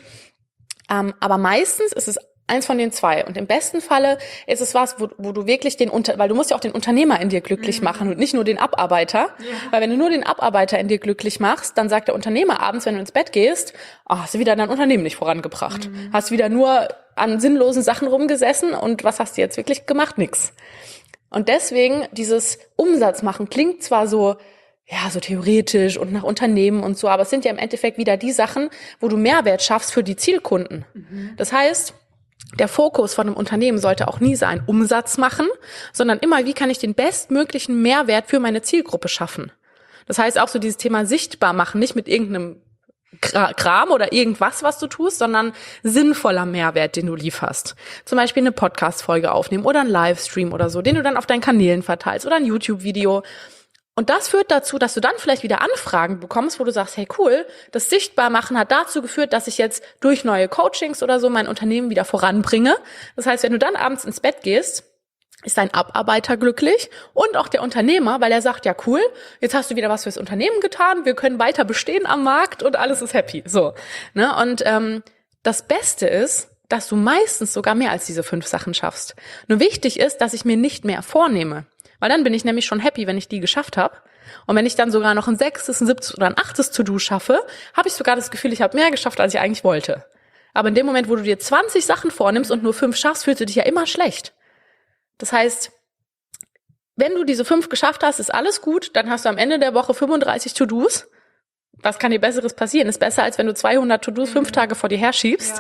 Aber meistens ist es eins von den 2. Und im besten Falle ist es was, wo du wirklich weil du musst ja auch den Unternehmer in dir glücklich machen und nicht nur den Abarbeiter. Ja. Weil wenn du nur den Abarbeiter in dir glücklich machst, dann sagt der Unternehmer abends, wenn du ins Bett gehst, hast du wieder dein Unternehmen nicht vorangebracht. Hast wieder nur an sinnlosen Sachen rumgesessen und was hast du jetzt wirklich gemacht? Nix. Und deswegen dieses Umsatz machen klingt zwar so, ja, so theoretisch und nach Unternehmen und so, aber es sind ja im Endeffekt wieder die Sachen, wo du Mehrwert schaffst für die Zielkunden. Das heißt, der Fokus von einem Unternehmen sollte auch nie sein, Umsatz machen, sondern immer, wie kann ich den bestmöglichen Mehrwert für meine Zielgruppe schaffen? Das heißt auch so dieses Thema sichtbar machen, nicht mit irgendeinem Kram oder irgendwas, was du tust, sondern sinnvoller Mehrwert, den du lieferst. Zum Beispiel eine Podcast-Folge aufnehmen oder einen Livestream oder so, den du dann auf deinen Kanälen verteilst oder ein YouTube-Video. Und das führt dazu, dass du dann vielleicht wieder Anfragen bekommst, wo du sagst, hey cool, das Sichtbarmachen hat dazu geführt, dass ich jetzt durch neue Coachings oder so mein Unternehmen wieder voranbringe. Das heißt, wenn du dann abends ins Bett gehst, ist dein Abarbeiter glücklich und auch der Unternehmer, weil er sagt, ja cool, jetzt hast du wieder was fürs Unternehmen getan, wir können weiter bestehen am Markt und alles ist happy. So, ne? Und das Beste ist, dass du meistens sogar mehr als diese 5 Sachen schaffst. Nur wichtig ist, dass ich mir nicht mehr vornehme. Weil dann bin ich nämlich schon happy, wenn ich die geschafft habe. Und wenn ich dann sogar noch ein 6., ein 7. oder ein 8. To-Do schaffe, habe ich sogar das Gefühl, ich habe mehr geschafft, als ich eigentlich wollte. Aber in dem Moment, wo du dir 20 Sachen vornimmst und nur 5 schaffst, fühlst du dich ja immer schlecht. Das heißt, wenn du diese 5 geschafft hast, ist alles gut. Dann hast du am Ende der Woche 35 To-Dos. Was kann dir Besseres passieren? Ist besser, als wenn du 200 To-Dos 5 Tage vor dir herschiebst.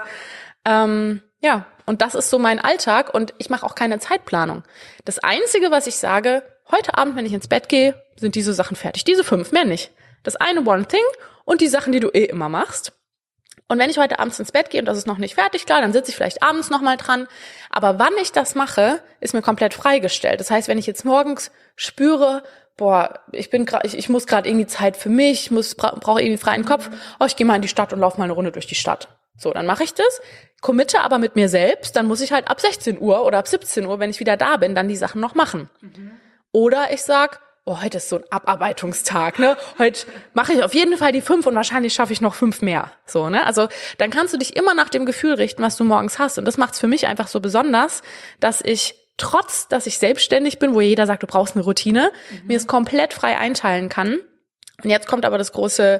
Ja. Und das ist so mein Alltag und ich mache auch keine Zeitplanung. Das Einzige, was ich sage, heute Abend, wenn ich ins Bett gehe, sind diese Sachen fertig. Diese 5, mehr nicht. Das eine One Thing und die Sachen, die du immer machst. Und wenn ich heute abends ins Bett gehe und das ist noch nicht fertig, klar, dann sitze ich vielleicht abends nochmal dran. Aber wann ich das mache, ist mir komplett freigestellt. Das heißt, wenn ich jetzt morgens spüre, ich muss gerade irgendwie Zeit für mich, brauche irgendwie freien Kopf, ich gehe mal in die Stadt und laufe mal eine Runde durch die Stadt. So, dann mache ich das, committe aber mit mir selbst, dann muss ich halt ab 16 Uhr oder ab 17 Uhr, wenn ich wieder da bin, dann die Sachen noch machen. Oder ich sag, heute ist so ein Abarbeitungstag, ne? Heute mache ich auf jeden Fall die 5 und wahrscheinlich schaffe ich noch 5 mehr. So, ne? Also dann kannst du dich immer nach dem Gefühl richten, was du morgens hast. Und das macht's für mich einfach so besonders, dass ich trotz, dass ich selbstständig bin, wo jeder sagt, du brauchst eine Routine, mir es komplett frei einteilen kann. Und jetzt kommt aber das große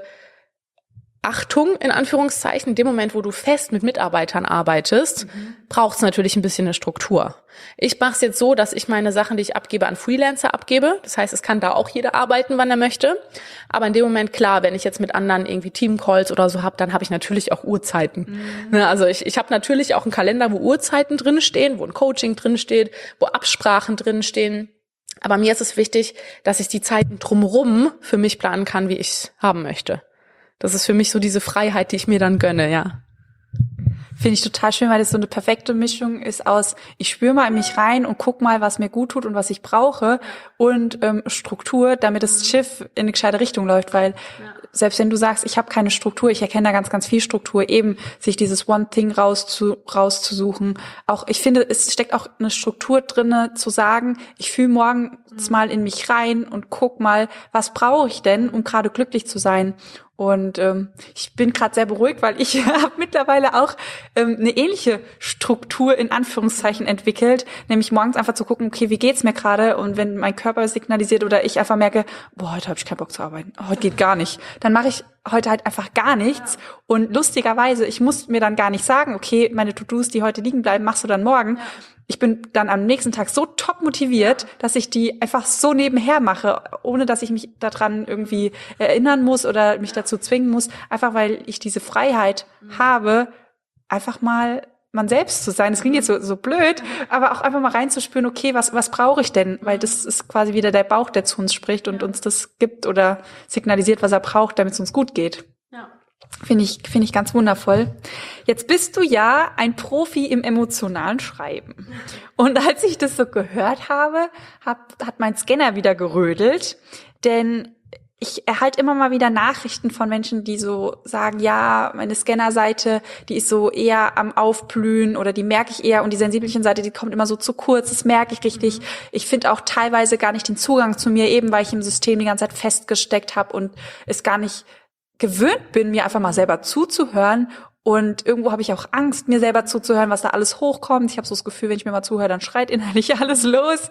Achtung, in Anführungszeichen, in dem Moment, wo du fest mit Mitarbeitern arbeitest, braucht es natürlich ein bisschen eine Struktur. Ich mache es jetzt so, dass ich meine Sachen, die ich abgebe, an Freelancer abgebe. Das heißt, es kann da auch jeder arbeiten, wann er möchte. Aber in dem Moment, klar, wenn ich jetzt mit anderen irgendwie Teamcalls oder so habe, dann habe ich natürlich auch Uhrzeiten. Also ich habe natürlich auch einen Kalender, wo Uhrzeiten drinstehen, wo ein Coaching drinsteht, wo Absprachen drinstehen. Aber mir ist es wichtig, dass ich die Zeiten drumherum für mich planen kann, wie ich es haben möchte. Das ist für mich so diese Freiheit, die ich mir dann gönne, ja. Finde ich total schön, weil das so eine perfekte Mischung ist aus, ich spüre mal in mich rein und guck mal, was mir gut tut und was ich brauche und Struktur, damit das Schiff in eine gescheite Richtung läuft, weil selbst wenn du sagst, ich habe keine Struktur, ich erkenne da ganz, ganz viel Struktur, eben sich dieses One Thing rauszusuchen. Auch ich finde, es steckt auch eine Struktur drinne, zu sagen, ich fühle morgens mal in mich rein und guck mal, was brauche ich denn, um gerade glücklich zu sein. Und ich bin gerade sehr beruhigt, weil ich habe mittlerweile auch eine ähnliche Struktur in Anführungszeichen entwickelt, nämlich morgens einfach zu gucken, okay, wie geht's mir gerade? Und wenn mein Körper signalisiert oder ich einfach merke, heute habe ich keinen Bock zu arbeiten, heute geht gar nicht, dann mache ich heute halt einfach gar nichts. Und lustigerweise, ich muss mir dann gar nicht sagen, okay, meine To-Dos, die heute liegen bleiben, machst du dann morgen. Ich bin dann am nächsten Tag so top motiviert, dass ich die einfach so nebenher mache, ohne dass ich mich daran irgendwie erinnern muss oder mich dazu zwingen muss, einfach weil ich diese Freiheit habe, einfach mal man selbst zu sein. Das klingt jetzt so blöd, aber auch einfach mal reinzuspüren, okay, was brauche ich denn? Weil das ist quasi wieder der Bauch, der zu uns spricht und uns das gibt oder signalisiert, was er braucht, damit es uns gut geht. Ja. Finde ich ganz wundervoll. Jetzt bist du ja ein Profi im emotionalen Schreiben. Und als ich das so gehört habe, hat mein Scanner wieder gerödelt, denn ich erhalte immer mal wieder Nachrichten von Menschen, die so sagen, ja, meine Scanner-Seite, die ist so eher am Aufblühen oder die merke ich eher und die Sensibelchen-Seite, die kommt immer so zu kurz, das merke ich richtig. Ich finde auch teilweise gar nicht den Zugang zu mir, eben weil ich im System die ganze Zeit festgesteckt habe und es gar nicht gewöhnt bin, mir einfach mal selber zuzuhören. Und irgendwo habe ich auch Angst, mir selber zuzuhören, was da alles hochkommt. Ich habe so das Gefühl, wenn ich mir mal zuhöre, dann schreit innerlich alles los.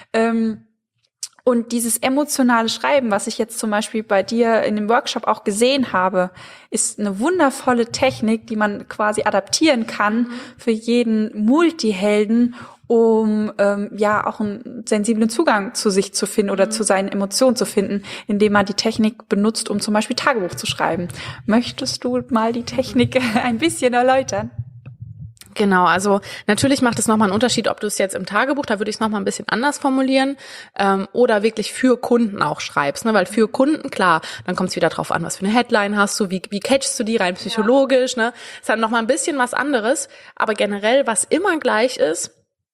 Und dieses emotionale Schreiben, was ich jetzt zum Beispiel bei dir in dem Workshop auch gesehen habe, ist eine wundervolle Technik, die man quasi adaptieren kann für jeden Multihelden, um auch einen sensiblen Zugang zu sich zu finden oder zu seinen Emotionen zu finden, indem man die Technik benutzt, um zum Beispiel Tagebuch zu schreiben. Möchtest du mal die Technik ein bisschen erläutern? Genau, also natürlich macht es nochmal einen Unterschied, ob du es jetzt im Tagebuch, da würde ich es nochmal ein bisschen anders formulieren, oder wirklich für Kunden auch schreibst, ne? Weil für Kunden, klar, dann kommt es wieder drauf an, was für eine Headline hast du, wie catchst du die rein psychologisch, ne? Ist dann nochmal ein bisschen was anderes, aber generell, was immer gleich ist,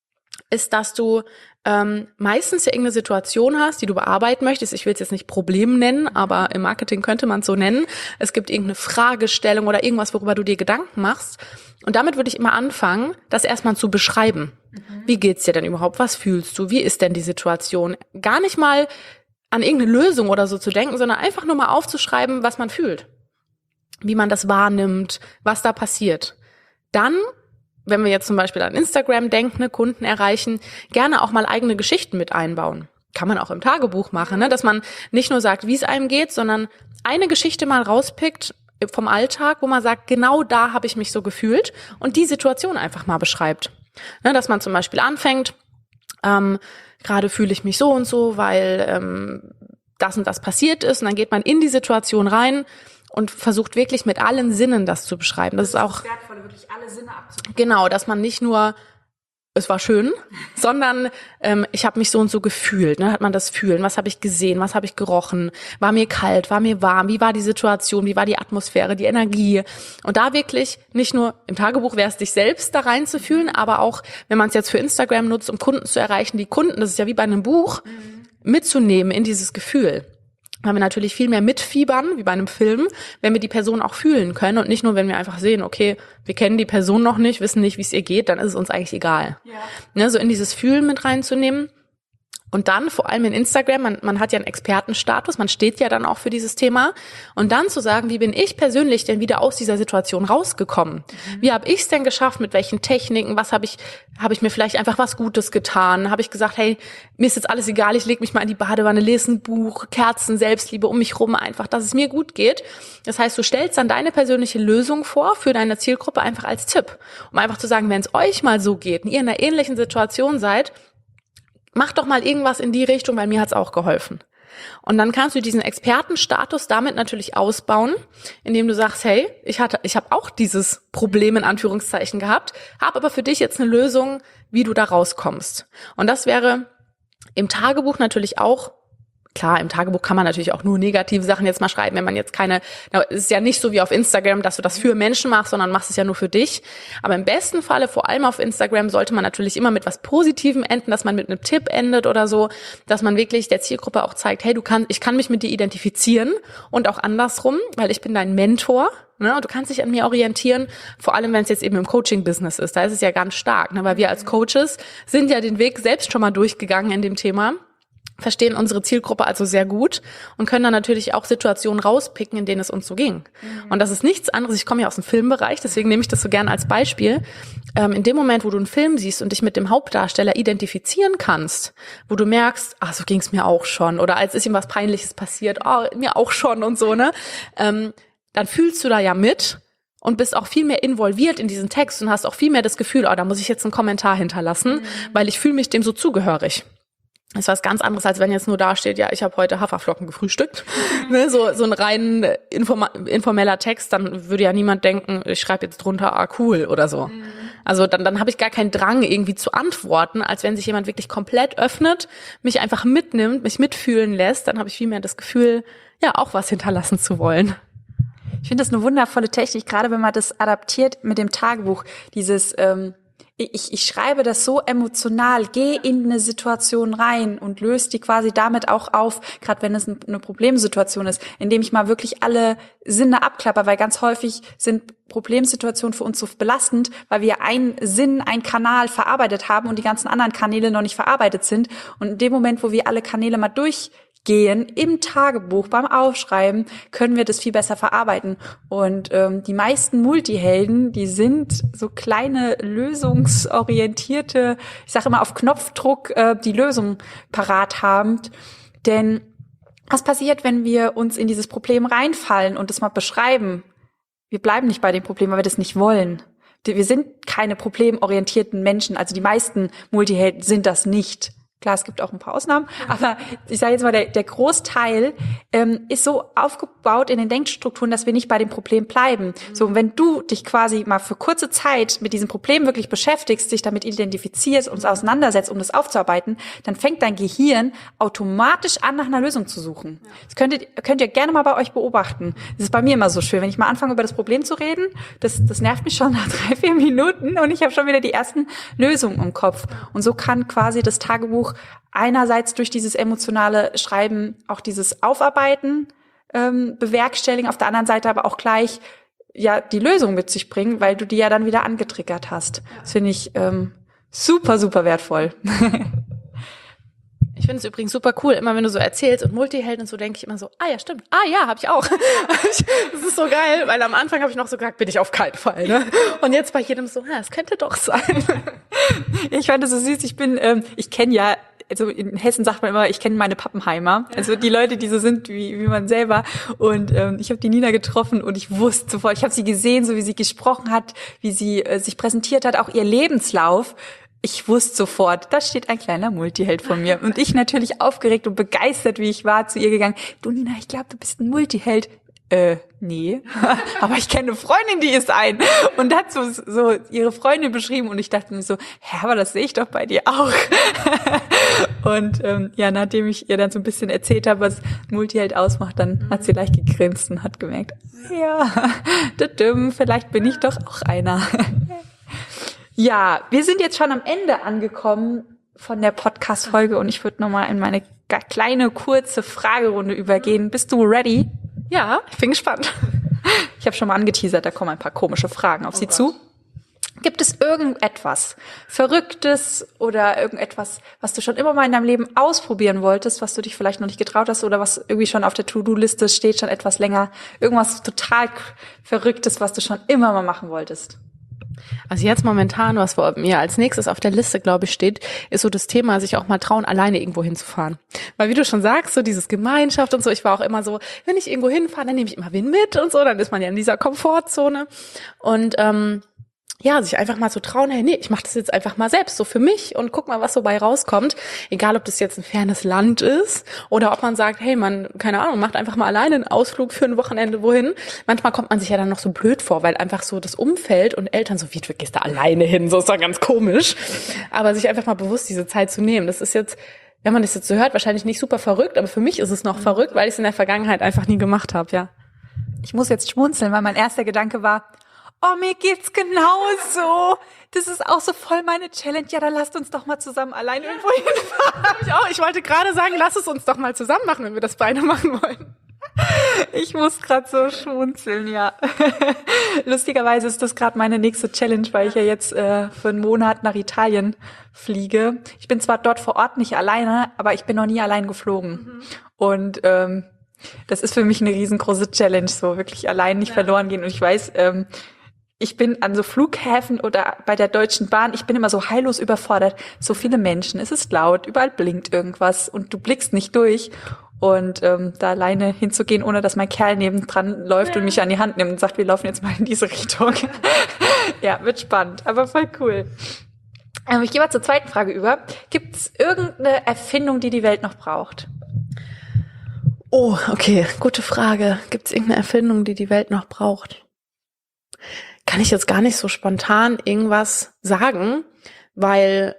dass du meistens ja irgendeine Situation hast, die du bearbeiten möchtest. Ich will es jetzt nicht Problem nennen, aber im Marketing könnte man es so nennen. Es gibt irgendeine Fragestellung oder irgendwas, worüber du dir Gedanken machst. Und damit würde ich immer anfangen, das erstmal zu beschreiben. Wie geht's dir denn überhaupt? Was fühlst du? Wie ist denn die Situation? Gar nicht mal an irgendeine Lösung oder so zu denken, sondern einfach nur mal aufzuschreiben, was man fühlt. Wie man das wahrnimmt, was da passiert. Dann, wenn wir jetzt zum Beispiel an Instagram denken, Kunden erreichen, gerne auch mal eigene Geschichten mit einbauen. Kann man auch im Tagebuch machen, ne? Dass man nicht nur sagt, wie es einem geht, sondern eine Geschichte mal rauspickt vom Alltag, wo man sagt, genau da habe ich mich so gefühlt und die Situation einfach mal beschreibt. Ne? Dass man zum Beispiel anfängt, gerade fühle ich mich so und so, weil das und das passiert ist und dann geht man in die Situation rein und versucht wirklich mit allen Sinnen das zu beschreiben. Das ist auch Wertvolle, wirklich alle Sinne abzudecken. genau, dass man nicht nur es war schön, sondern ich habe mich so und so gefühlt. Ne? Hat man das Fühlen? Was habe ich gesehen? Was habe ich gerochen? War mir kalt? War mir warm? Wie war die Situation? Wie war die Atmosphäre? Die Energie? Und da wirklich nicht nur im Tagebuch wäre es dich selbst da reinzufühlen, aber auch, wenn man es jetzt für Instagram nutzt, um Kunden zu erreichen, die Kunden, das ist ja wie bei einem Buch, mitzunehmen in dieses Gefühl. Weil wir natürlich viel mehr mitfiebern, wie bei einem Film, wenn wir die Person auch fühlen können und nicht nur, wenn wir einfach sehen, okay, wir kennen die Person noch nicht, wissen nicht, wie es ihr geht, dann ist es uns eigentlich egal. Ja. Ne, so in dieses Fühlen mit reinzunehmen. Und dann, vor allem in Instagram, man hat ja einen Expertenstatus, man steht ja dann auch für dieses Thema. Und dann zu sagen, wie bin ich persönlich denn wieder aus dieser Situation rausgekommen? Wie habe ich es denn geschafft? Mit welchen Techniken? Was habe ich mir vielleicht einfach was Gutes getan? Habe ich gesagt, hey, mir ist jetzt alles egal, ich lege mich mal in die Badewanne, lese ein Buch, Kerzen, Selbstliebe um mich rum, einfach, dass es mir gut geht. Das heißt, du stellst dann deine persönliche Lösung vor für deine Zielgruppe einfach als Tipp. Um einfach zu sagen, wenn es euch mal so geht und ihr in einer ähnlichen Situation seid, mach doch mal irgendwas in die Richtung, weil mir hat's auch geholfen. Und dann kannst du diesen Expertenstatus damit natürlich ausbauen, indem du sagst, hey, ich habe auch dieses Problem in Anführungszeichen gehabt, habe aber für dich jetzt eine Lösung, wie du da rauskommst. Und das wäre im Tagebuch natürlich auch, klar, im Tagebuch kann man natürlich auch nur negative Sachen jetzt mal schreiben, wenn man jetzt es ist ja nicht so wie auf Instagram, dass du das für Menschen machst, sondern machst es ja nur für dich. Aber im besten Falle, vor allem auf Instagram, sollte man natürlich immer mit was Positivem enden, dass man mit einem Tipp endet oder so, dass man wirklich der Zielgruppe auch zeigt, hey, ich kann mich mit dir identifizieren und auch andersrum, weil ich bin dein Mentor. Ne, und du kannst dich an mir orientieren, vor allem wenn es jetzt eben im Coaching-Business ist. Da ist es ja ganz stark, ne, weil wir als Coaches sind ja den Weg selbst schon mal durchgegangen in dem Thema, verstehen unsere Zielgruppe also sehr gut und können dann natürlich auch Situationen rauspicken, in denen es uns so ging. Und das ist nichts anderes, ich komme ja aus dem Filmbereich, deswegen nehme ich das so gerne als Beispiel. In dem Moment, wo du einen Film siehst und dich mit dem Hauptdarsteller identifizieren kannst, wo du merkst, so ging es mir auch schon, oder als ist ihm was Peinliches passiert, mir auch schon und so, ne, dann fühlst du da ja mit und bist auch viel mehr involviert in diesen Text und hast auch viel mehr das Gefühl, da muss ich jetzt einen Kommentar hinterlassen, weil ich fühle mich dem so zugehörig. Das ist was ganz anderes, als wenn jetzt nur da steht, ja, ich habe heute Haferflocken gefrühstückt. Ne, so ein rein informeller Text, dann würde ja niemand denken, ich schreibe jetzt drunter, cool oder so. Also dann habe ich gar keinen Drang, irgendwie zu antworten, als wenn sich jemand wirklich komplett öffnet, mich einfach mitnimmt, mich mitfühlen lässt, dann habe ich viel mehr das Gefühl, ja, auch was hinterlassen zu wollen. Ich finde das eine wundervolle Technik, gerade wenn man das adaptiert mit dem Tagebuch, dieses ich schreibe das so emotional, gehe in eine Situation rein und löse die quasi damit auch auf, gerade wenn es eine Problemsituation ist, indem ich mal wirklich alle Sinne abklapper, weil ganz häufig sind Problemsituationen für uns so belastend, weil wir einen Sinn, einen Kanal verarbeitet haben und die ganzen anderen Kanäle noch nicht verarbeitet sind. Und in dem Moment, wo wir alle Kanäle mal durchgehen, im Tagebuch, beim Aufschreiben, können wir das viel besser verarbeiten. Und die meisten Multihelden, die sind so kleine lösungsorientierte, ich sage immer auf Knopfdruck, die Lösung parat haben. Denn was passiert, wenn wir uns in dieses Problem reinfallen und das mal beschreiben? Wir bleiben nicht bei dem Problem, weil wir das nicht wollen. Wir sind keine problemorientierten Menschen, also die meisten Multihelden sind das nicht. Klar, es gibt auch ein paar Ausnahmen, aber ich sage jetzt mal, der Großteil ist so aufgebaut in den Denkstrukturen, dass wir nicht bei dem Problem bleiben. So, und wenn du dich quasi mal für kurze Zeit mit diesem Problem wirklich beschäftigst, dich damit identifizierst und es auseinandersetzt, um das aufzuarbeiten, dann fängt dein Gehirn automatisch an, nach einer Lösung zu suchen. Das könnt ihr gerne mal bei euch beobachten. Das ist bei mir immer so schön, wenn ich mal anfange, über das Problem zu reden, das nervt mich schon nach 3-4 Minuten und ich habe schon wieder die ersten Lösungen im Kopf. Und so kann quasi das Tagebuch einerseits durch dieses emotionale Schreiben auch dieses Aufarbeiten bewerkstelligen, auf der anderen Seite aber auch gleich ja die Lösung mit sich bringen, weil du die ja dann wieder angetriggert hast. Das finde ich super, super wertvoll. Ich finde es übrigens super cool, immer wenn du so erzählst und Multihelden und so, denke ich immer so, ja, stimmt. Ja, habe ich auch. Das ist so geil, weil am Anfang habe ich noch so gesagt, bin ich auf keinen Fall, ne? Und jetzt bei jedem so, es könnte doch sein. Ich fand das so süß. Ich kenne ja, also in Hessen sagt man immer, ich kenne meine Pappenheimer. Also die Leute, die so sind wie man selber. Und ich habe die Nina getroffen und ich wusste sofort, ich habe sie gesehen, so wie sie gesprochen hat, wie sie sich präsentiert hat, auch ihr Lebenslauf. Ich wusste sofort, da steht ein kleiner Multiheld von mir. Und ich natürlich aufgeregt und begeistert, wie ich war, zu ihr gegangen. Du Nina, ich glaube, du bist ein Multiheld. Nee. Aber ich kenne eine Freundin, die ist ein. Und hat so ihre Freundin beschrieben. Und ich dachte mir so, aber das sehe ich doch bei dir auch. Und nachdem ich ihr dann so ein bisschen erzählt habe, was Multiheld ausmacht, dann hat sie leicht gegrinst und hat gemerkt, vielleicht bin ich doch auch einer. Ja, wir sind jetzt schon am Ende angekommen von der Podcast-Folge und ich würde nochmal in meine kleine, kurze Fragerunde übergehen. Bist du ready? Ja, ich bin gespannt. Ich habe schon mal angeteasert, da kommen ein paar komische Fragen auf Sie zu. Gibt es irgendetwas Verrücktes oder irgendetwas, was du schon immer mal in deinem Leben ausprobieren wolltest, was du dich vielleicht noch nicht getraut hast oder was irgendwie schon auf der To-Do-Liste steht, schon etwas länger? Irgendwas total Verrücktes, was du schon immer mal machen wolltest? Also jetzt momentan, was vor mir als nächstes auf der Liste, glaube ich, steht, ist so das Thema, sich auch mal trauen, alleine irgendwo hinzufahren. Weil wie du schon sagst, so dieses Gemeinschaft und so, ich war auch immer so, wenn ich irgendwo hinfahre, dann nehme ich immer wen mit und so, dann ist man ja in dieser Komfortzone. Und sich einfach mal zu trauen, hey, nee, ich mache das jetzt einfach mal selbst, so für mich und guck mal, was so bei rauskommt. Egal, ob das jetzt ein fernes Land ist oder ob man sagt, hey, man, keine Ahnung, macht einfach mal alleine einen Ausflug für ein Wochenende wohin. Manchmal kommt man sich ja dann noch so blöd vor, weil einfach so das Umfeld und Eltern so, wie, du gehst da alleine hin, so ist doch ganz komisch. Aber sich einfach mal bewusst diese Zeit zu nehmen, das ist jetzt, wenn man das jetzt so hört, wahrscheinlich nicht super verrückt, aber für mich ist es noch verrückt, weil ich es in der Vergangenheit einfach nie gemacht habe, ja. Ich muss jetzt schmunzeln, weil mein erster Gedanke war, oh, mir geht's genauso. Das ist auch so voll meine Challenge. Ja, dann lasst uns doch mal zusammen allein irgendwo hinfahren. Ich wollte gerade sagen, lass es uns doch mal zusammen machen, wenn wir das beide machen wollen. Ich muss gerade so schmunzeln, ja. Lustigerweise ist das gerade meine nächste Challenge, weil ich ja jetzt für einen Monat nach Italien fliege. Ich bin zwar dort vor Ort nicht alleine, aber ich bin noch nie allein geflogen. Und das ist für mich eine riesengroße Challenge, so wirklich allein nicht verloren gehen. Und ich weiß, ich bin an so Flughäfen oder bei der Deutschen Bahn, ich bin immer so heillos überfordert. So viele Menschen, es ist laut, überall blinkt irgendwas und du blickst nicht durch. Und da alleine hinzugehen, ohne dass mein Kerl nebendran läuft und mich an die Hand nimmt und sagt, wir laufen jetzt mal in diese Richtung. Ja, wird spannend, aber voll cool. Ich gehe mal zur zweiten Frage über. Gibt es irgendeine Erfindung, die die Welt noch braucht? Oh, okay, gute Frage. Gibt es irgendeine Erfindung, die die Welt noch braucht? Kann ich jetzt gar nicht so spontan irgendwas sagen, weil,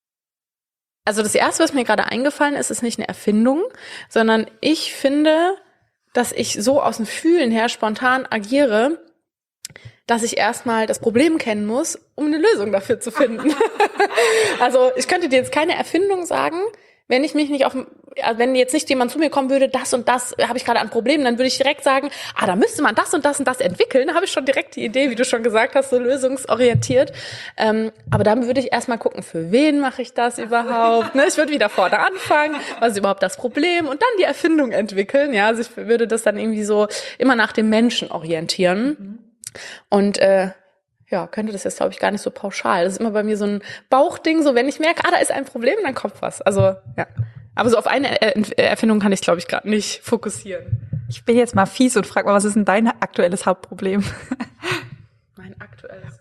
also das Erste, was mir gerade eingefallen ist, ist nicht eine Erfindung, sondern ich finde, dass ich so aus dem Fühlen her spontan agiere, dass ich erstmal das Problem kennen muss, um eine Lösung dafür zu finden. Also ich könnte dir jetzt keine Erfindung sagen, wenn ich mich nicht wenn jetzt nicht jemand zu mir kommen würde, das und das habe ich gerade an Problemen, dann würde ich direkt sagen, da müsste man das und das und das entwickeln. Da habe ich schon direkt die Idee, wie du schon gesagt hast, so lösungsorientiert. Aber dann würde ich erstmal gucken, für wen mache ich das überhaupt? Ne? Ich würde wieder vorne anfangen, was ist überhaupt das Problem? Und dann die Erfindung entwickeln. Ja, also ich würde das dann irgendwie so immer nach dem Menschen orientieren. Und könnte das jetzt, glaube ich, gar nicht so pauschal. Das ist immer bei mir so ein Bauchding, so wenn ich merke, da ist ein Problem, dann kommt was. Also, ja. Aber so auf eine Erfindung kann ich, glaube ich, gerade nicht fokussieren. Ich bin jetzt mal fies und frage mal, was ist denn dein aktuelles Hauptproblem? Mein aktuelles.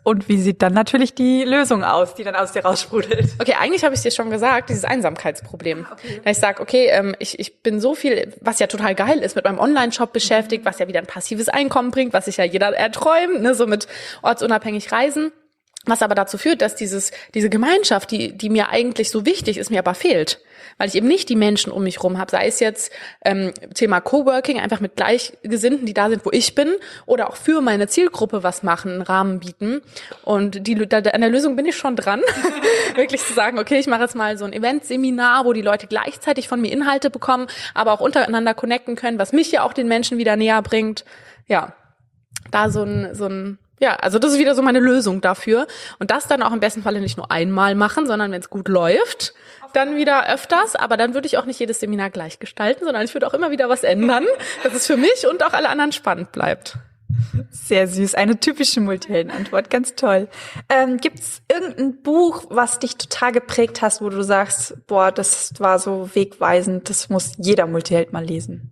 Und wie sieht dann natürlich die Lösung aus, die dann aus dir raussprudelt? Okay, eigentlich habe ich dir schon gesagt, dieses Einsamkeitsproblem. Okay. Da ich sage, okay, ich bin so viel, was ja total geil ist, mit meinem Online-Shop beschäftigt, was ja wieder ein passives Einkommen bringt, was sich ja jeder erträumt, ne, so mit ortsunabhängig reisen. Was aber dazu führt, dass diese Gemeinschaft, die mir eigentlich so wichtig ist, mir aber fehlt. Weil ich eben nicht die Menschen um mich rum habe, sei es jetzt Thema Coworking, einfach mit Gleichgesinnten, die da sind, wo ich bin, oder auch für meine Zielgruppe was machen, einen Rahmen bieten. Und an der Lösung bin ich schon dran, wirklich zu sagen, okay, ich mache jetzt mal so ein Eventseminar, wo die Leute gleichzeitig von mir Inhalte bekommen, aber auch untereinander connecten können, was mich ja auch den Menschen wieder näher bringt. Ja, da also das ist wieder so meine Lösung dafür. Und das dann auch im besten Falle nicht nur einmal machen, sondern wenn es gut läuft, dann wieder öfters. Aber dann würde ich auch nicht jedes Seminar gleich gestalten, sondern ich würde auch immer wieder was ändern, dass es für mich und auch alle anderen spannend bleibt. Sehr süß, eine typische Multihelden-Antwort, ganz toll. Gibt's irgendein Buch, was dich total geprägt hast, wo du sagst, boah, das war so wegweisend, das muss jeder Multiheld mal lesen?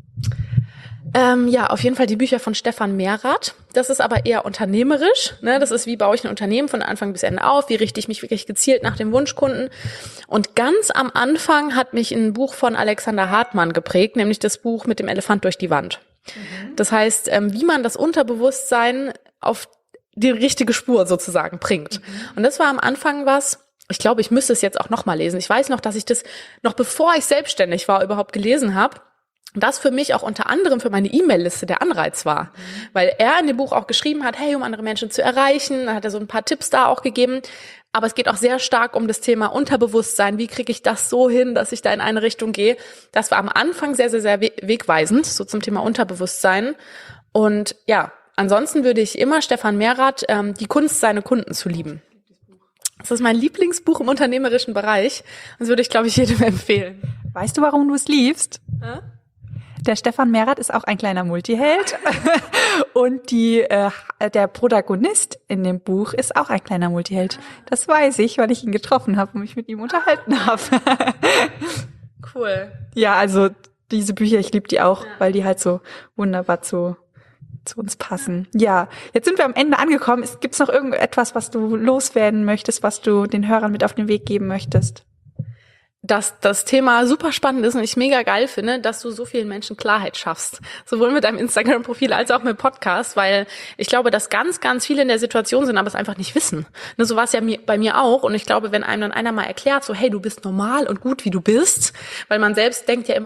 Ja, auf jeden Fall die Bücher von Stefan Mehrath. Das ist aber eher unternehmerisch. Ne? Das ist, wie baue ich ein Unternehmen von Anfang bis Ende auf? Wie richte ich mich wirklich gezielt nach dem Wunschkunden? Und ganz am Anfang hat mich ein Buch von Alexander Hartmann geprägt, nämlich das Buch mit dem Elefant durch die Wand. Das heißt, wie man das Unterbewusstsein auf die richtige Spur sozusagen bringt. Und das war am Anfang ich glaube, ich müsste es jetzt auch nochmal lesen. Ich weiß noch, dass ich das noch bevor ich selbstständig war, überhaupt gelesen habe. Das für mich auch unter anderem für meine E-Mail-Liste der Anreiz war. Weil er in dem Buch auch geschrieben hat, hey, um andere Menschen zu erreichen, dann hat er so ein paar Tipps da auch gegeben. Aber es geht auch sehr stark um das Thema Unterbewusstsein. Wie kriege ich das so hin, dass ich da in eine Richtung gehe? Das war am Anfang sehr, sehr, sehr wegweisend, so zum Thema Unterbewusstsein. Und ja, ansonsten würde ich immer Stefan Mehrath, Die Kunst, seine Kunden zu lieben. Das ist mein Lieblingsbuch im unternehmerischen Bereich. Das würde ich, glaube ich, jedem empfehlen. Weißt du, warum du es liebst? Der Stefan Mehrath ist auch ein kleiner Multiheld und der Protagonist in dem Buch ist auch ein kleiner Multiheld. Das weiß ich, weil ich ihn getroffen habe und mich mit ihm unterhalten habe. Cool. Ja, also diese Bücher, ich liebe die auch, weil die halt so wunderbar zu uns passen. Ja, jetzt sind wir am Ende angekommen. Gibt's noch irgendetwas, was du loswerden möchtest, was du den Hörern mit auf den Weg geben möchtest? Dass das Thema super spannend ist und ich mega geil finde, dass du so vielen Menschen Klarheit schaffst. Sowohl mit deinem Instagram-Profil als auch mit Podcast, weil ich glaube, dass ganz, ganz viele in der Situation sind, aber es einfach nicht wissen. Ne, so war es ja bei mir auch und ich glaube, wenn einem dann einer mal erklärt, so hey, du bist normal und gut, wie du bist, weil man selbst denkt ja immer,